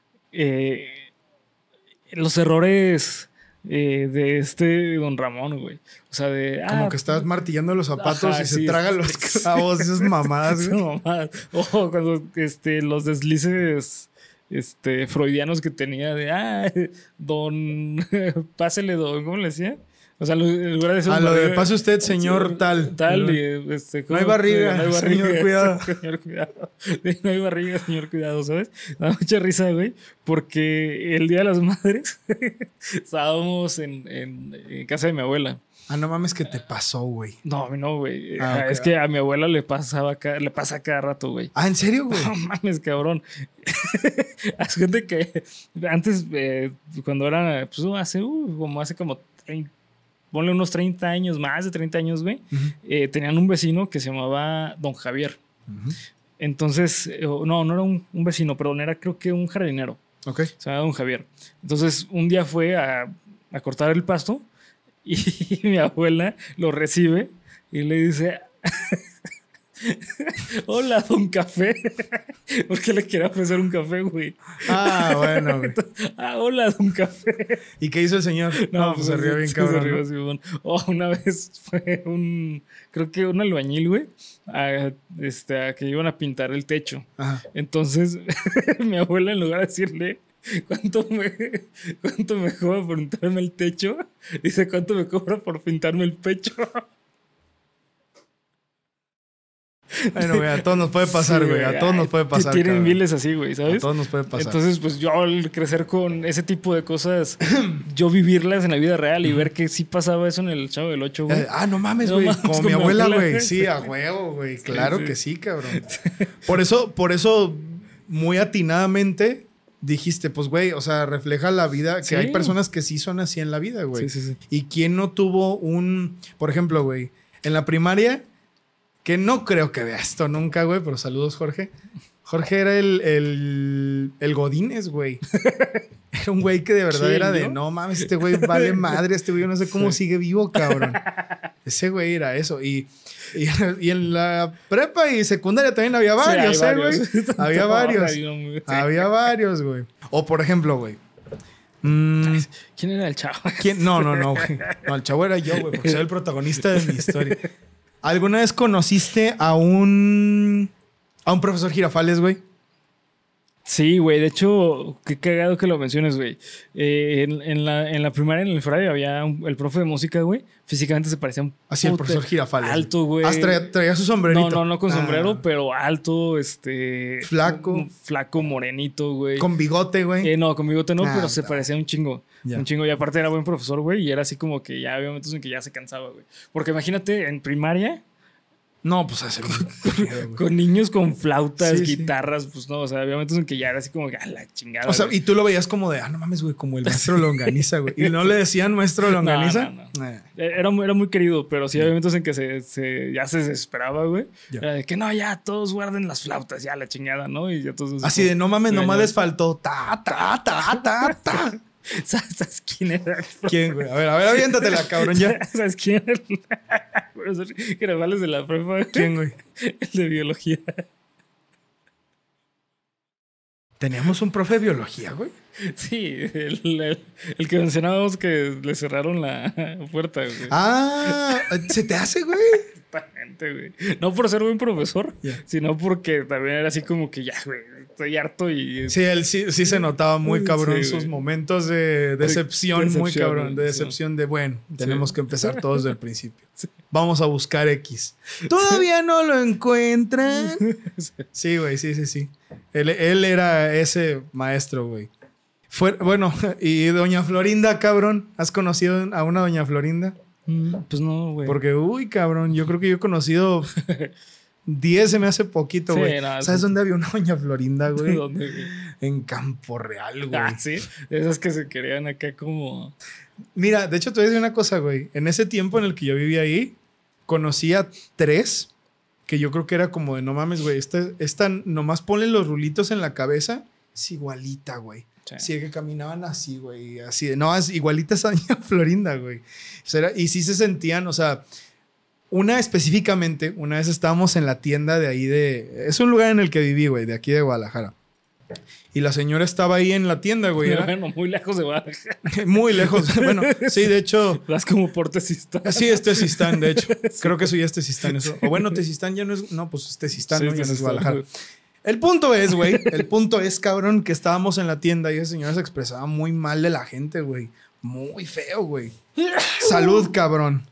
errores de don Ramón, güey. O sea, como que estás martillando los zapatos y se tragan los clavos, esas mamadas, güey. O cuando los deslices freudianos que tenía de don pásele don, ¿cómo le decía? O sea, en lugar de decir... lo de pase usted, señor tal. Tal, y no hay barriga, no hay barriga, señor, cuidado. Señor, cuidado. No hay barriga, señor, cuidado, ¿sabes? Me da mucha risa, güey, porque el Día de las Madres estábamos en casa de mi abuela. Ah, no mames, que te pasó, güey. No, a mí no, güey. Okay. Es que a mi abuela le pasa cada rato, güey. Ah, ¿en serio, güey? No mames, cabrón. Hay gente que antes, cuando era, pues hace como ponle unos 30 años, más de 30 años, güey. Tenían un vecino que se llamaba Don Javier. Entonces, no era un vecino, perdón, era creo que un jardinero. Ok. Se llamaba Don Javier. Entonces, un día fue a cortar el pasto y mi abuela lo recibe y le dice... Hola, don Café. Porque le quería ofrecer un café, güey. Ah, bueno, güey. Hola, don Café. ¿Y qué hizo el señor? No, pues se rió bien cabrón. Se rió, sí, bueno. Una vez fue creo que un albañil, güey, a que iban a pintar el techo. Ajá. Entonces, mi abuela, en lugar de decirle ¿cuánto me cobra por pintarme el techo? Dice, ¿cuánto me cobra por pintarme el pecho? Bueno, güey, a todos nos puede pasar, güey. A todos nos puede pasar. Tienen miles así, güey, ¿sabes? A todos nos puede pasar. Entonces, pues yo al crecer con ese tipo de cosas, yo vivirlas en la vida real y ver que sí pasaba eso en el Chavo del 8, güey. No mames, güey. Como mi abuela, güey. Sí, a huevo, güey. Claro que sí, cabrón. Por eso, muy atinadamente dijiste, pues, güey, o sea, refleja la vida. Que hay personas que sí son así en la vida, güey. Sí. Y quién no tuvo por ejemplo, güey, en la primaria... Que no creo que vea esto nunca, güey, pero saludos, Jorge. Jorge era el Godínez, güey. Era un güey que de verdad era de, no mames, este güey vale madre, este güey yo no sé cómo sigue vivo, cabrón. Ese güey era eso. Y en la prepa y secundaria también había varios, güey. Había varios. Había varios, güey. O por ejemplo, güey. ¿Quién era el Chavo? No, güey. No, el Chavo era yo, güey, porque soy el protagonista de mi historia. ¿Alguna vez conociste a un profesor Girafales, güey? Sí, güey. De hecho, qué cagado que lo menciones, güey. En la primaria, en el Friday, había el profe de música, güey. Físicamente se parecía un... Así el profesor Girafales. Alto, güey. Traía su sombrerito. No con sombrero, pero alto, Flaco. Flaco, morenito, güey. Con bigote, güey. No, con bigote no, pero se parecía un chingo. Yeah. Un chingo. Y aparte era buen profesor, güey. Y era así como que ya había momentos en que ya se cansaba, güey. Porque imagínate, en primaria... No, pues hacer con niños con flautas, guitarras, pues no, o sea, había momentos en que ya era así como que a la chingada. O sea, güey. Y tú lo veías como de, no mames, güey, como el maestro Longaniza, güey. Y no le decían maestro Longaniza. No. Era muy querido, pero sí había momentos en que ya se desesperaba, güey. Era de que no, ya todos guarden las flautas, ya la chingada, ¿no? Y ya todos. Así de, no mames, nomás les faltó ta. ¿Sabes quién era? ¿Quién, güey? A ver, aviéntatela, cabrón, ya. ¿Sabes quién era el profesor Girafales de la prepa, güey? ¿Quién, güey? El de biología. ¿Teníamos un profe de biología, güey? Sí, el que mencionábamos que le cerraron la puerta, güey. ¿Se te hace, güey? Exactamente, güey. No por ser buen profesor, sino porque también era así como que ya, güey, estoy harto y... Sí, él sí se notaba muy cabrón sus momentos de decepción, muy cabrón. De decepción de, bueno, tenemos que empezar todos desde el principio. Sí. Vamos a buscar X. ¿Todavía no lo encuentran? Sí, güey, sí. Él era ese maestro, güey. Bueno, y doña Florinda, cabrón. ¿Has conocido a una doña Florinda? Pues no, güey. Porque, cabrón, yo creo que yo he conocido 10 se me hace poquito, güey. Sí, no, ¿sabes dónde había una doña Florinda, güey? ¿Dónde, güey? En Campo Real, güey. Sí. Esas que se querían acá como... Mira, de hecho, te voy a decir una cosa, güey. En ese tiempo en el que yo vivía ahí, conocí a 3 que yo creo que era como de, no mames, güey, esta nomás ponle los rulitos en la cabeza, es igualita, güey. Sí, que caminaban así, güey. Así de, no, es igualita esa doña Florinda, güey. O sea, y sí se sentían, o sea, específicamente, una vez estábamos en la tienda de ahí es un lugar en el que viví, güey, de aquí de Guadalajara. Y la señora estaba ahí en la tienda, güey. Bueno, muy lejos de Guadalajara. Muy lejos. Bueno, sí, de hecho. Vas como por Tezistán. Sí, es Tezistán, de hecho. Sí. Creo que eso ya es Tezistán. Eso. O bueno, Tezistán ya no es. No, pues es Tezistán, sí, ¿no? Ya no es Guadalajara. El punto es, güey. Cabrón, que estábamos en la tienda y esa señora se expresaba muy mal de la gente, güey. Muy feo, güey. Salud, cabrón.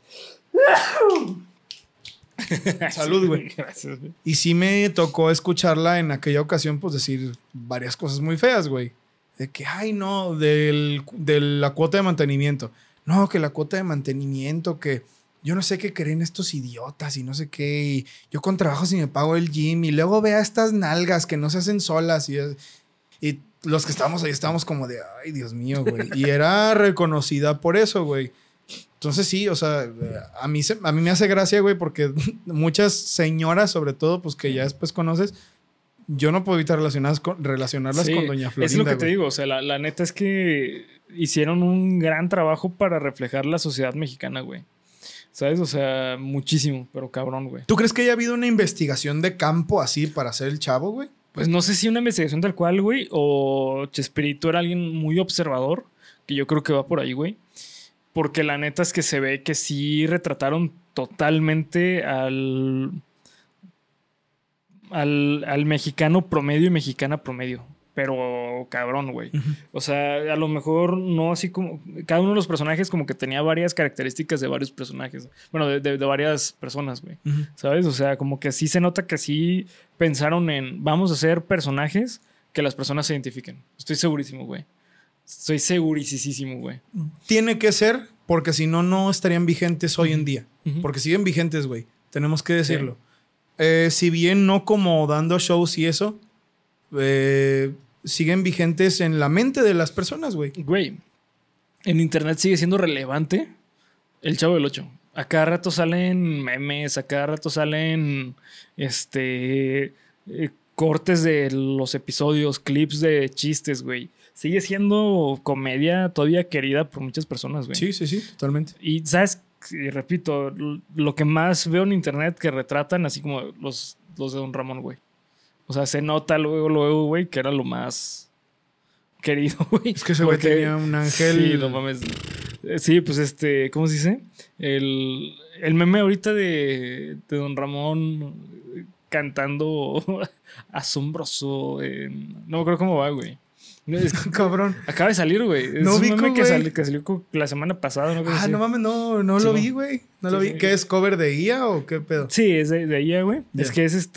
Salud, güey. Gracias, güey. Y sí me tocó escucharla en aquella ocasión, pues decir varias cosas muy feas, güey. De que, ay, no, de la cuota de mantenimiento. No, que la cuota de mantenimiento, que yo no sé qué creen estos idiotas y no sé qué. Y yo con trabajo si me pago el gym y luego vea estas nalgas que no se hacen solas. Y los que estábamos ahí estábamos como de, ay, Dios mío, güey. Y era reconocida por eso, güey. Entonces sí, o sea, a mí me hace gracia, güey, porque muchas señoras, sobre todo, pues que ya después conoces, yo no puedo evitar relacionarlas con Doña Florinda. Es lo que te güey. digo, o sea, la neta es que hicieron un gran trabajo para reflejar la sociedad mexicana, güey. ¿Sabes? O sea, muchísimo, pero cabrón, güey. ¿Tú crees que haya habido una investigación de campo así para hacer el Chavo, güey? Pues no sé si una investigación tal cual, güey, o Chespirito era alguien muy observador, que yo creo que va por ahí, güey. Porque la neta es que se ve que sí retrataron totalmente al mexicano promedio y mexicana promedio. Pero cabrón, güey. O sea, a lo mejor no así como... Cada uno de los personajes como que tenía varias características de varios personajes. Bueno, de varias personas, güey. ¿Sabes? O sea, como que sí se nota que sí pensaron en... Vamos a hacer personajes que las personas se identifiquen. Estoy segurísimo, güey. Estoy segurísimo, güey. Tiene que ser, porque si no, no estarían vigentes hoy en día. Porque siguen vigentes, güey. Tenemos que decirlo. Si bien no como dando shows y eso, siguen vigentes en la mente de las personas, güey. Güey, en internet sigue siendo relevante el Chavo del Ocho. A cada rato salen memes, a cada rato salen cortes de los episodios, clips de chistes, güey. Sigue siendo comedia todavía querida por muchas personas, güey. Sí, totalmente. Y, ¿sabes? Y repito, lo que más veo en internet que retratan así como los de Don Ramón, güey. O sea, se nota luego, güey, que era lo más querido, güey. Es que ese güey tenía un ángel. Sí, no mames. Sí, pues ¿cómo se dice? El meme ahorita de Don Ramón cantando asombroso. No me acuerdo cómo va, güey. Cabrón. Acaba de salir, güey. No es vi, un meme que güey. salió la semana pasada. ¿No? No mames, no Sí, lo vi, güey. No lo vi. sí. ¿Qué es, cover de IA o qué pedo? Sí, es de IA, güey. Yeah. Es que es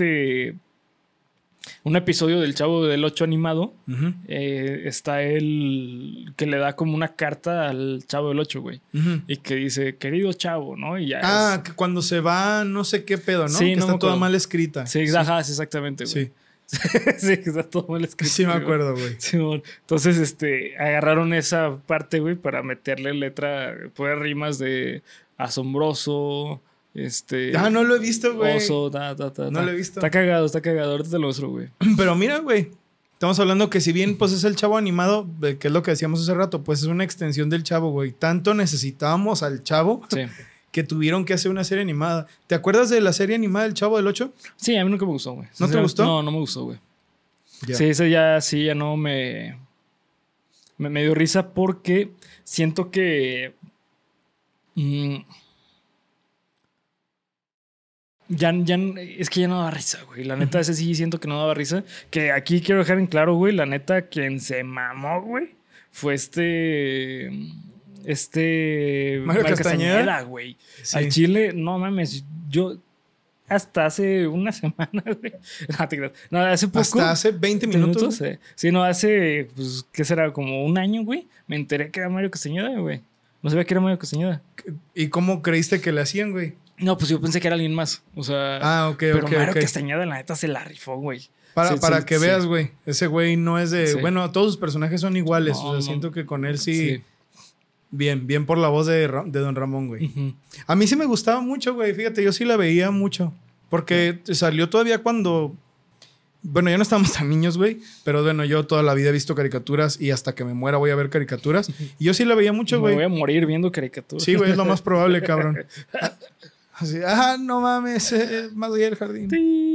un episodio del Chavo del Ocho animado. Está él que le da como una carta al Chavo del Ocho, güey. Y que dice, querido Chavo, ¿no? Y ya que cuando se va, no sé qué pedo, ¿no? Sí, que no está me toda acuerdo. mal escrita. Sí, ajá, exactamente, güey. Sí. Sí, que está todo mal escrito. Sí, me acuerdo, güey. Sí, entonces, agarraron esa parte, güey, para meterle letra, poner rimas de asombroso, no lo he visto, güey. oso, No lo he visto. Está cagado, ahorita te lo muestro, güey. Pero mira, güey. Estamos hablando que si bien pues es el Chavo animado, que es lo que decíamos hace rato, pues es una extensión del Chavo, güey. Tanto necesitábamos al Chavo Sí. que tuvieron que hacer una serie animada. ¿Te acuerdas de la serie animada del Chavo del Ocho? Sí, a mí nunca me gustó, güey. ¿No te gustó? No, no me gustó, güey. Ya. Sí, ese ya no me dio risa porque siento que es que ya no daba risa, güey. La neta, ese sí siento que no daba risa. Que aquí quiero dejar en claro, güey, la neta, quien se mamó, güey, fue Mario Castañeda, güey. Sí. Al Chile, no mames, yo hasta hace una semana, güey. No, te creas. No, hace poco. Hasta hace 20 minutos. Sí, no, hace, pues, ¿qué será? Como un año, güey. Me enteré que era Mario Castañeda, güey. No sabía que era Mario Castañeda. ¿Y cómo creíste que le hacían, güey? No, pues yo pensé que era alguien más. O sea. Ok, pero ok, Mario ok. Castañeda, la neta, se la rifó, güey. Para que veas, güey. Ese güey no es de... Sí. Bueno, todos sus personajes son iguales. No, o sea, no. siento que con él sí... Bien por la voz de Don Ramón, güey. Uh-huh. A mí sí me gustaba mucho, güey. Fíjate, yo sí la veía mucho. Porque salió todavía cuando... Bueno, ya no estábamos tan niños, güey. Pero bueno, yo toda la vida he visto caricaturas y hasta que me muera voy a ver caricaturas. Y yo sí la veía mucho, güey. Me voy a morir viendo caricaturas. Sí, güey, es lo más probable, cabrón. Así, no mames, más allá del jardín.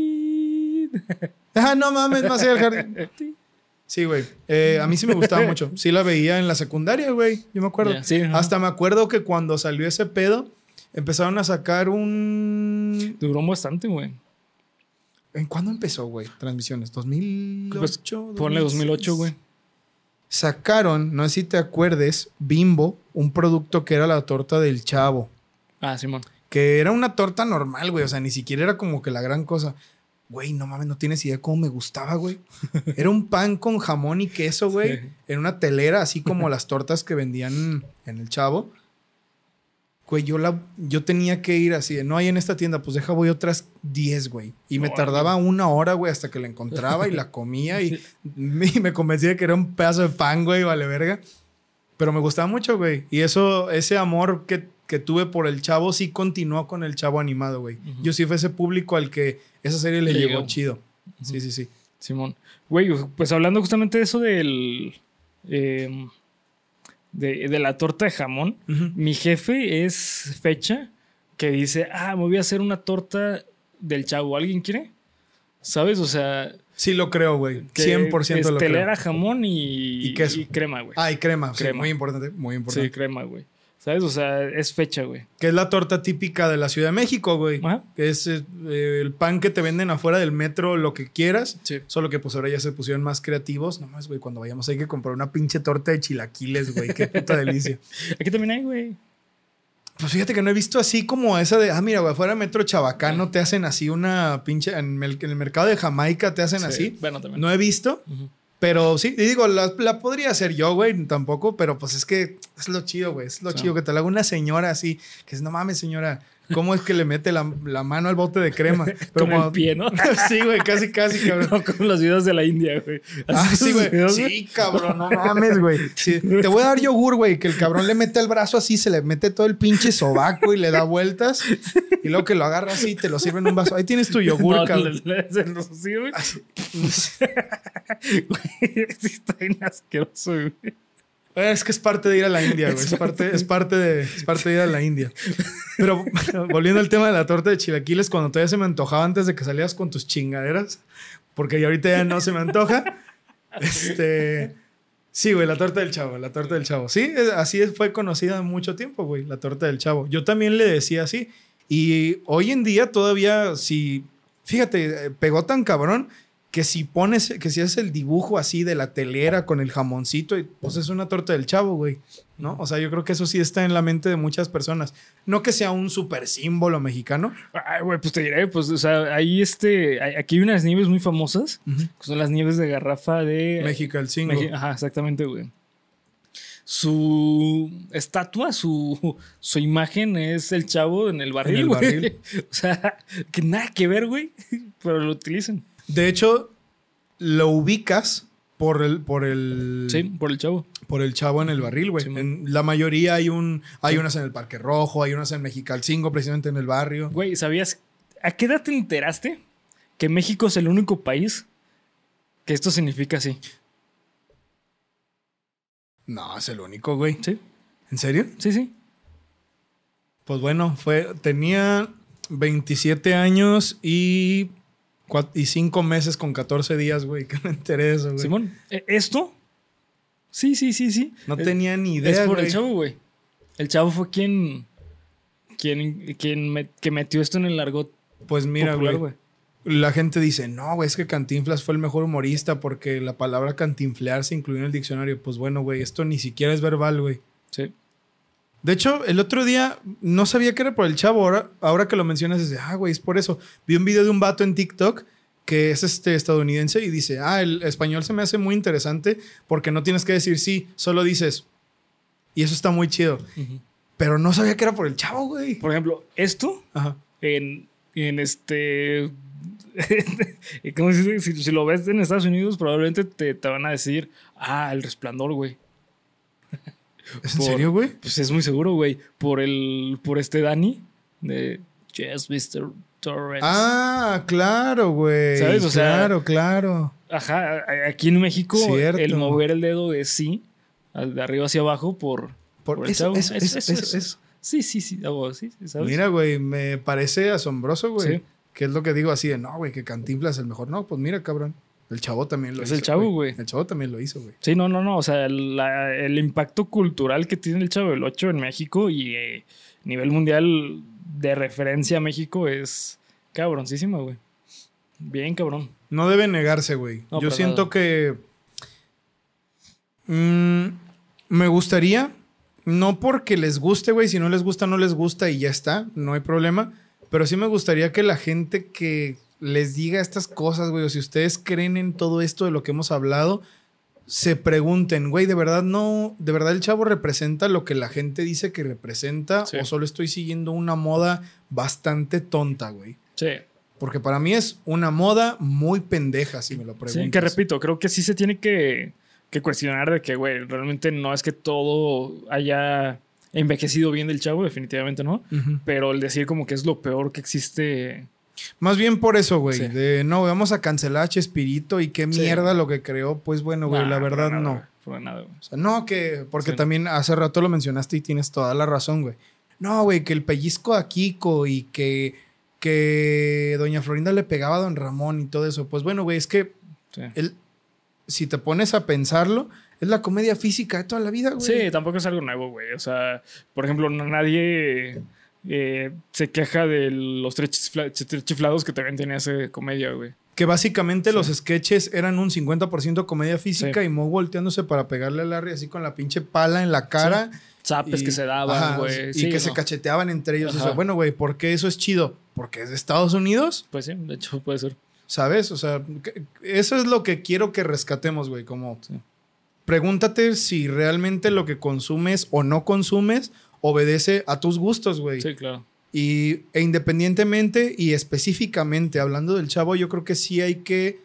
No mames, más allá del jardín. Sí, güey. A mí sí me gustaba mucho. Sí la veía en la secundaria, güey. Yo me acuerdo. Yeah, sí, Hasta me acuerdo que cuando salió ese pedo, empezaron a sacar un... Duró bastante, güey. ¿En cuándo empezó, güey? Transmisiones. ¿2008? Pues, ponle 2008, güey. sacaron, no sé si te acuerdes, Bimbo, un producto que era la torta del Chavo. Ah, Simón. Que era una torta normal, güey. O sea, ni siquiera era como que la gran cosa. Güey, no mames, no tienes idea cómo me gustaba, güey. Era un pan con jamón y queso, güey. Sí. En una telera, así como las tortas que vendían en el Chavo. Güey, yo tenía que ir así de, no hay en esta tienda, pues voy otras 10, güey. Y me tardaba 1 hora, güey, hasta que la encontraba y la comía y me convencía de que era un pedazo de pan, güey, vale verga. Pero me gustaba mucho, güey. Y ese amor que tuve por el Chavo sí continuó con el Chavo animado, güey. Uh-huh. Yo sí fue ese público al que esa serie le llegó chido. Uh-huh. Sí, sí, sí. Simón. Güey, pues hablando justamente de eso del... de la torta de jamón, Uh-huh. mi jefe es fecha que dice, me voy a hacer una torta del Chavo. ¿Alguien quiere? ¿Sabes? O sea... Sí lo creo, güey. 100% lo creo. Telera, jamón y queso. Y crema, güey. Y crema. Crema. Sí, muy importante, muy importante. Sí, crema, güey. ¿Sabes? O sea, es fecha, güey. Que es la torta típica de la Ciudad de México, güey. Ajá. Que es el pan que te venden afuera del metro, lo que quieras. Sí. Solo que pues ahora ya se pusieron más creativos. Nomás, güey, cuando vayamos hay que comprar una pinche torta de chilaquiles, güey. Qué puta delicia. Aquí también hay, güey. Pues fíjate que no he visto así como esa de, mira, güey, afuera del metro Chabacano te hacen así una pinche... En el mercado de Jamaica te hacen así. Bueno, también. No he visto. Uh-huh. Pero sí, y digo, la podría hacer yo, güey, tampoco, pero pues es que es lo chido, güey, es lo chido que te lo haga una señora así, que es, no mames, señora, ¿cómo es que le mete la mano al bote de crema? Pero con el pie, ¿no? Sí, güey, casi, cabrón. No, como los videos de la India, güey. Sí, güey. Sí, cabrón, no mames, güey. Sí. Te voy a dar yogur, güey, que el cabrón le mete el brazo así, se le mete todo el pinche sobaco y le da vueltas. Y luego que lo agarra así y te lo sirve en un vaso. Ahí tienes tu yogur, cabrón. Se lo sirve. Güey, sí está bien asqueroso, güey. Es que es parte de ir a la India, güey. Es parte de ir a la India. Pero volviendo al tema de la torta de chilaquiles, cuando todavía se me antojaba antes de que salías con tus chingaderas, porque ya ahorita ya no se me antoja. Sí, güey, la torta del Chavo. Sí, así fue conocida mucho tiempo, güey, la torta del Chavo. Yo también le decía así. Y hoy en día todavía, fíjate, pegó tan cabrón que si haces el dibujo así de la telera con el jamoncito, pues es una torta del Chavo, güey, ¿no? O sea, yo creo que eso sí está en la mente de muchas personas. No que sea un súper símbolo mexicano. Ay, güey, pues te diré, pues, o sea, ahí aquí hay unas nieves muy famosas, que son las nieves de garrafa de... Mexicalcingo. Ajá, exactamente, güey. Su estatua, su imagen es el Chavo en el barril, güey. O sea, que nada que ver, güey, pero lo utilizan. De hecho, lo ubicas por el... Sí, por el Chavo. Por el Chavo en el barril, güey. Sí, en la mayoría hay unas en el Parque Rojo, hay unas en Mexicalcingo, precisamente en el barrio. Güey, ¿sabías? ¿A qué edad te enteraste que México es el único país que esto significa así? No, es el único, güey. ¿Sí? ¿En serio? Sí. Pues bueno, tenía 27 años y 5 meses con 14 días, güey, que me enteré de eso, güey. Simón, ¿esto? Sí. No tenía ni idea, es por güey. el Chavo, güey. El Chavo fue quien metió esto en el argot. Pues mira, güey. La gente dice, no, güey, es que Cantinflas fue el mejor humorista porque la palabra cantinflear se incluyó en el diccionario. Pues bueno, güey, esto ni siquiera es verbal, güey. Sí. De hecho, el otro día no sabía que era por el Chavo. Ahora que lo mencionas, es güey, es por eso. Vi un video de un vato en TikTok que es estadounidense y dice, el español se me hace muy interesante porque no tienes que decir sí, solo dices. Y eso está muy chido. Uh-huh. Pero no sabía que era por el Chavo, güey. Por ejemplo, esto, ajá, ¿cómo se dice? Si lo ves en Estados Unidos, probablemente te van a decir, El Resplandor, güey. ¿Es en serio, güey? Pues es muy seguro, güey. Por Danny de Yes, Mr. Torrance. Claro, güey. ¿Sabes? O sea, claro. Ajá, aquí en México, cierto, el mover el dedo es sí, de arriba hacia abajo por el Chavo. Eso. Sí, algo así, ¿sabes? Mira, güey, me parece asombroso, güey. Sí. Que es lo que digo así de, no, güey, que Cantinflas es el mejor. No, pues mira, cabrón. El Chavo también lo hizo. Es el Chavo, güey. El Chavo también lo hizo, güey. Sí, no. O sea, el impacto cultural que tiene el Chavo del 8 en México y a nivel mundial de referencia a México es cabroncísimo, güey. Bien cabrón. No debe negarse, güey. No, yo siento que... Me gustaría, no porque les guste, güey, si no les gusta, no les gusta y ya está, no hay problema, pero sí me gustaría que la gente que les diga estas cosas, güey, o si ustedes creen en todo esto de lo que hemos hablado, se pregunten, güey, ¿de verdad el Chavo representa lo que la gente dice que representa? Sí. ¿O solo estoy siguiendo una moda bastante tonta, güey? Sí. Porque para mí es una moda muy pendeja, si me lo preguntas. Sí, que repito, creo que sí se tiene que cuestionar de que, güey, realmente no es que todo haya envejecido bien del Chavo, definitivamente no. Pero el decir como que es lo peor que existe... Más bien por eso, güey. Sí. De no, vamos a cancelar a Chespirito y qué mierda lo que creó. Pues bueno, güey, la verdad no. Por nada, güey. O sea, no, que... Porque también hace rato lo mencionaste y tienes toda la razón, güey. No, güey, que el pellizco a Kiko y que doña Florinda le pegaba a don Ramón y todo eso. Pues bueno, güey, es que si te pones a pensarlo, es la comedia física de toda la vida, güey. Sí, tampoco es algo nuevo, güey. O sea, por ejemplo, nadie se queja de los tres chiflados que también tenía esa comedia, güey. Que básicamente los sketches eran un 50% comedia física y Mo volteándose para pegarle a Larry así con la pinche pala en la cara. Sí. Zapes que se daban, güey. Y que se cacheteaban entre ellos. O sea, bueno, güey, ¿por qué eso es chido? ¿Porque es de Estados Unidos? Pues sí, de hecho puede ser. ¿Sabes? O sea, eso es lo que quiero que rescatemos, güey. Como pregúntate si realmente lo que consumes o no consumes obedece a tus gustos, güey. Sí, claro. E independientemente y específicamente hablando del Chavo, yo creo que sí hay que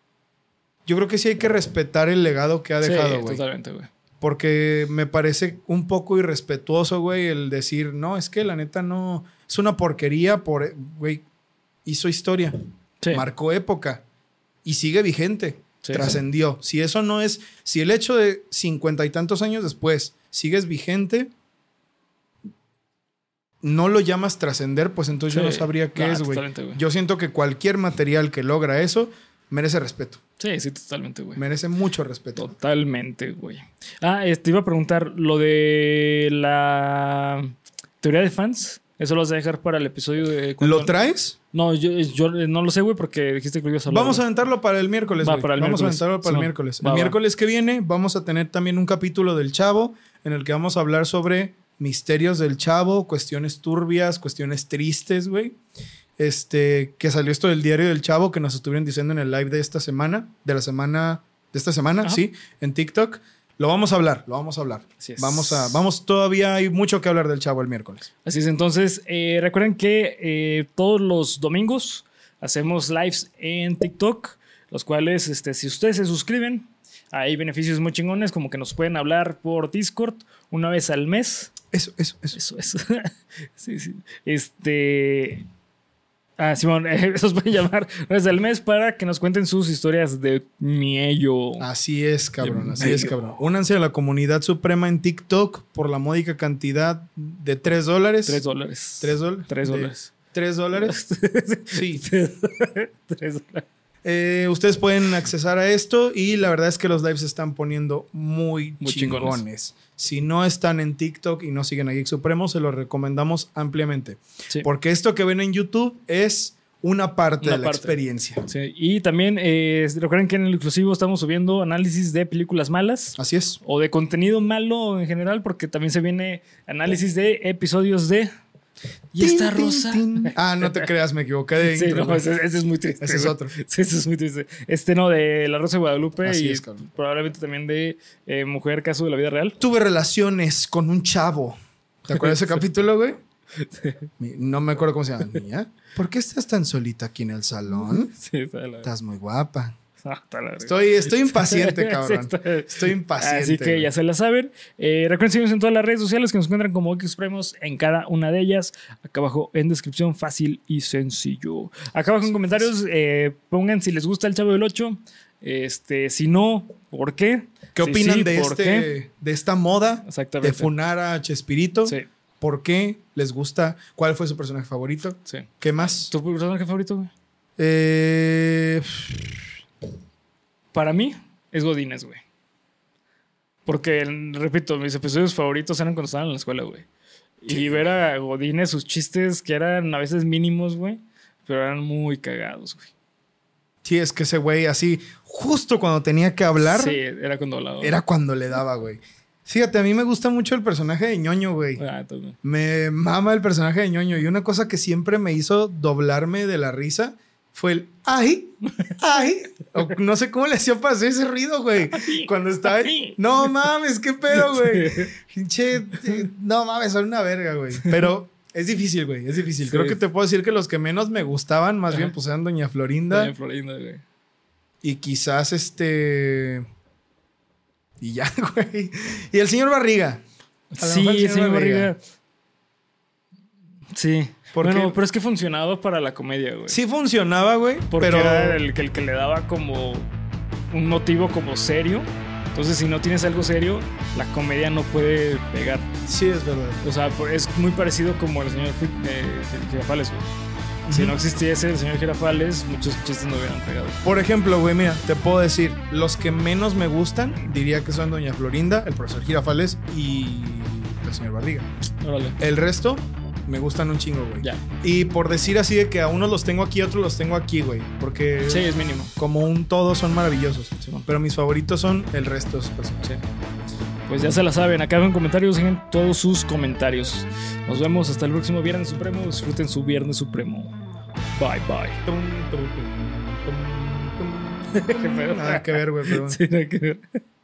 respetar el legado que ha dejado, güey. Sí, totalmente, güey. Porque me parece un poco irrespetuoso, güey, el decir, no, es que la neta no... Es una porquería, güey, hizo historia, marcó época y sigue vigente, trascendió. Si eso no es... Si el hecho de 50 y tantos años después sigues vigente, no lo llamas trascender, pues entonces yo no sabría qué es, güey. Yo siento que cualquier material que logra eso merece respeto. Sí, totalmente, güey. Merece mucho respeto. Totalmente, güey. Te iba a preguntar lo de la teoría de fans. Eso lo vas a dejar para el episodio de... ¿Lo traes? No, yo no lo sé, güey, porque dijiste que lo ibas a hablar. Vamos a aventarlo para el miércoles, güey. Vamos a aventarlo para el miércoles. El miércoles que viene vamos a tener también un capítulo del Chavo en el que vamos a hablar sobre misterios del Chavo, cuestiones turbias, cuestiones tristes, güey. Que salió esto del diario del Chavo que nos estuvieron diciendo en el live de esta semana, sí, en TikTok. Lo vamos a hablar. Así es. Vamos, todavía hay mucho que hablar del Chavo el miércoles. Así es, entonces recuerden que todos los domingos hacemos lives en TikTok, los cuales, si ustedes se suscriben, hay beneficios muy chingones, como que nos pueden hablar por Discord una vez al mes. Eso. Sí. Simón, esos pueden llamar desde el mes para que nos cuenten sus historias de miello. Así es, cabrón. Únanse a la comunidad suprema en TikTok por la módica cantidad de $3. $3. $3. Sí. $3. Ustedes pueden accesar a esto y la verdad es que los lives se están poniendo muy chingones. Si no están en TikTok y no siguen a Geek Supremo, se los recomendamos ampliamente. Sí. Porque esto que ven en YouTube es una parte de la experiencia. Sí. Y también recuerden que en el exclusivo estamos subiendo análisis de películas malas. Así es. O de contenido malo en general, porque también se viene análisis de episodios de... ¿Y esta rosa? No te creas, me equivoqué de intro. No, ese es muy triste. Ese es otro. Sí, ese es muy triste. No, de La Rosa de Guadalupe. Así y es, cabrón. Probablemente también de Mujer, caso de la vida real. Tuve relaciones con un chavo. ¿Te acuerdas de ese capítulo, güey? Sí. No me acuerdo cómo se llama. Mía, ¿por qué estás tan solita aquí en el salón? Sí, estás muy guapa. Estoy impaciente, cabrón. Estoy impaciente. Así que ya se la saben. Recuerden seguirnos en todas las redes sociales que nos encuentran como Geek Supremos en cada una de ellas. Acá abajo en descripción, fácil y sencillo. Acá abajo en comentarios pongan si les gusta el Chavo del 8. Si no, ¿por qué? ¿Qué opinan de esta moda de funar a Chespirito? Sí. ¿Por qué les gusta? ¿Cuál fue su personaje favorito? Sí. ¿Qué más? ¿Tu personaje favorito, güey? Para mí es Godínez, güey. Porque, repito, mis episodios favoritos eran cuando estaban en la escuela, güey. Sí. Y ver a Godínez, sus chistes que eran a veces mínimos, güey, pero eran muy cagados, güey. Sí, es que ese güey así, justo cuando tenía que hablar. Sí, era cuando hablaba. Era cuando le daba, güey. Fíjate, a mí me gusta mucho el personaje de Ñoño, güey. También. Me mama el personaje de Ñoño. Y una cosa que siempre me hizo doblarme de la risa fue el ¡ay! ¡ay! O no sé cómo le hacía para hacer ese ruido, güey. Cuando estaba ahí. No mames, qué pedo, güey. Pinche. No mames, son una verga, güey. Pero es difícil, güey. Es difícil. Sí. Creo que te puedo decir que los que menos me gustaban, más bien, pues eran Doña Florinda. Doña Florinda, güey. Y quizás Y ya, güey. Y el señor Barriga. Sí, el señor Barriga. Sí. Bueno, pero es que funcionaba para la comedia, güey. Sí funcionaba, güey. Porque era el que le daba como un motivo como serio. Entonces, si no tienes algo serio, la comedia no puede pegar. Sí, es verdad. O sea, es muy parecido como el señor Girafales, güey. Si no existiese el señor Girafales, muchos chistes no hubieran pegado. Por ejemplo, güey, mira, te puedo decir, los que menos me gustan, diría que son Doña Florinda, el profesor Girafales y el señor Barriga. Órale. El resto me gustan un chingo, güey. Ya. Y por decir así de que a unos los tengo aquí, a otros los tengo aquí, güey. Porque sí, es mínimo. Como un todo son maravillosos. Sí, bueno. Pero mis favoritos son el resto de esos personajes. Sí. Pues ya se la saben, acá en comentarios, dejen todos sus comentarios. Nos vemos hasta el próximo Viernes Supremo. Disfruten su Viernes Supremo. Bye, bye. Nada que ver, güey, perdón. Sí, nada que ver.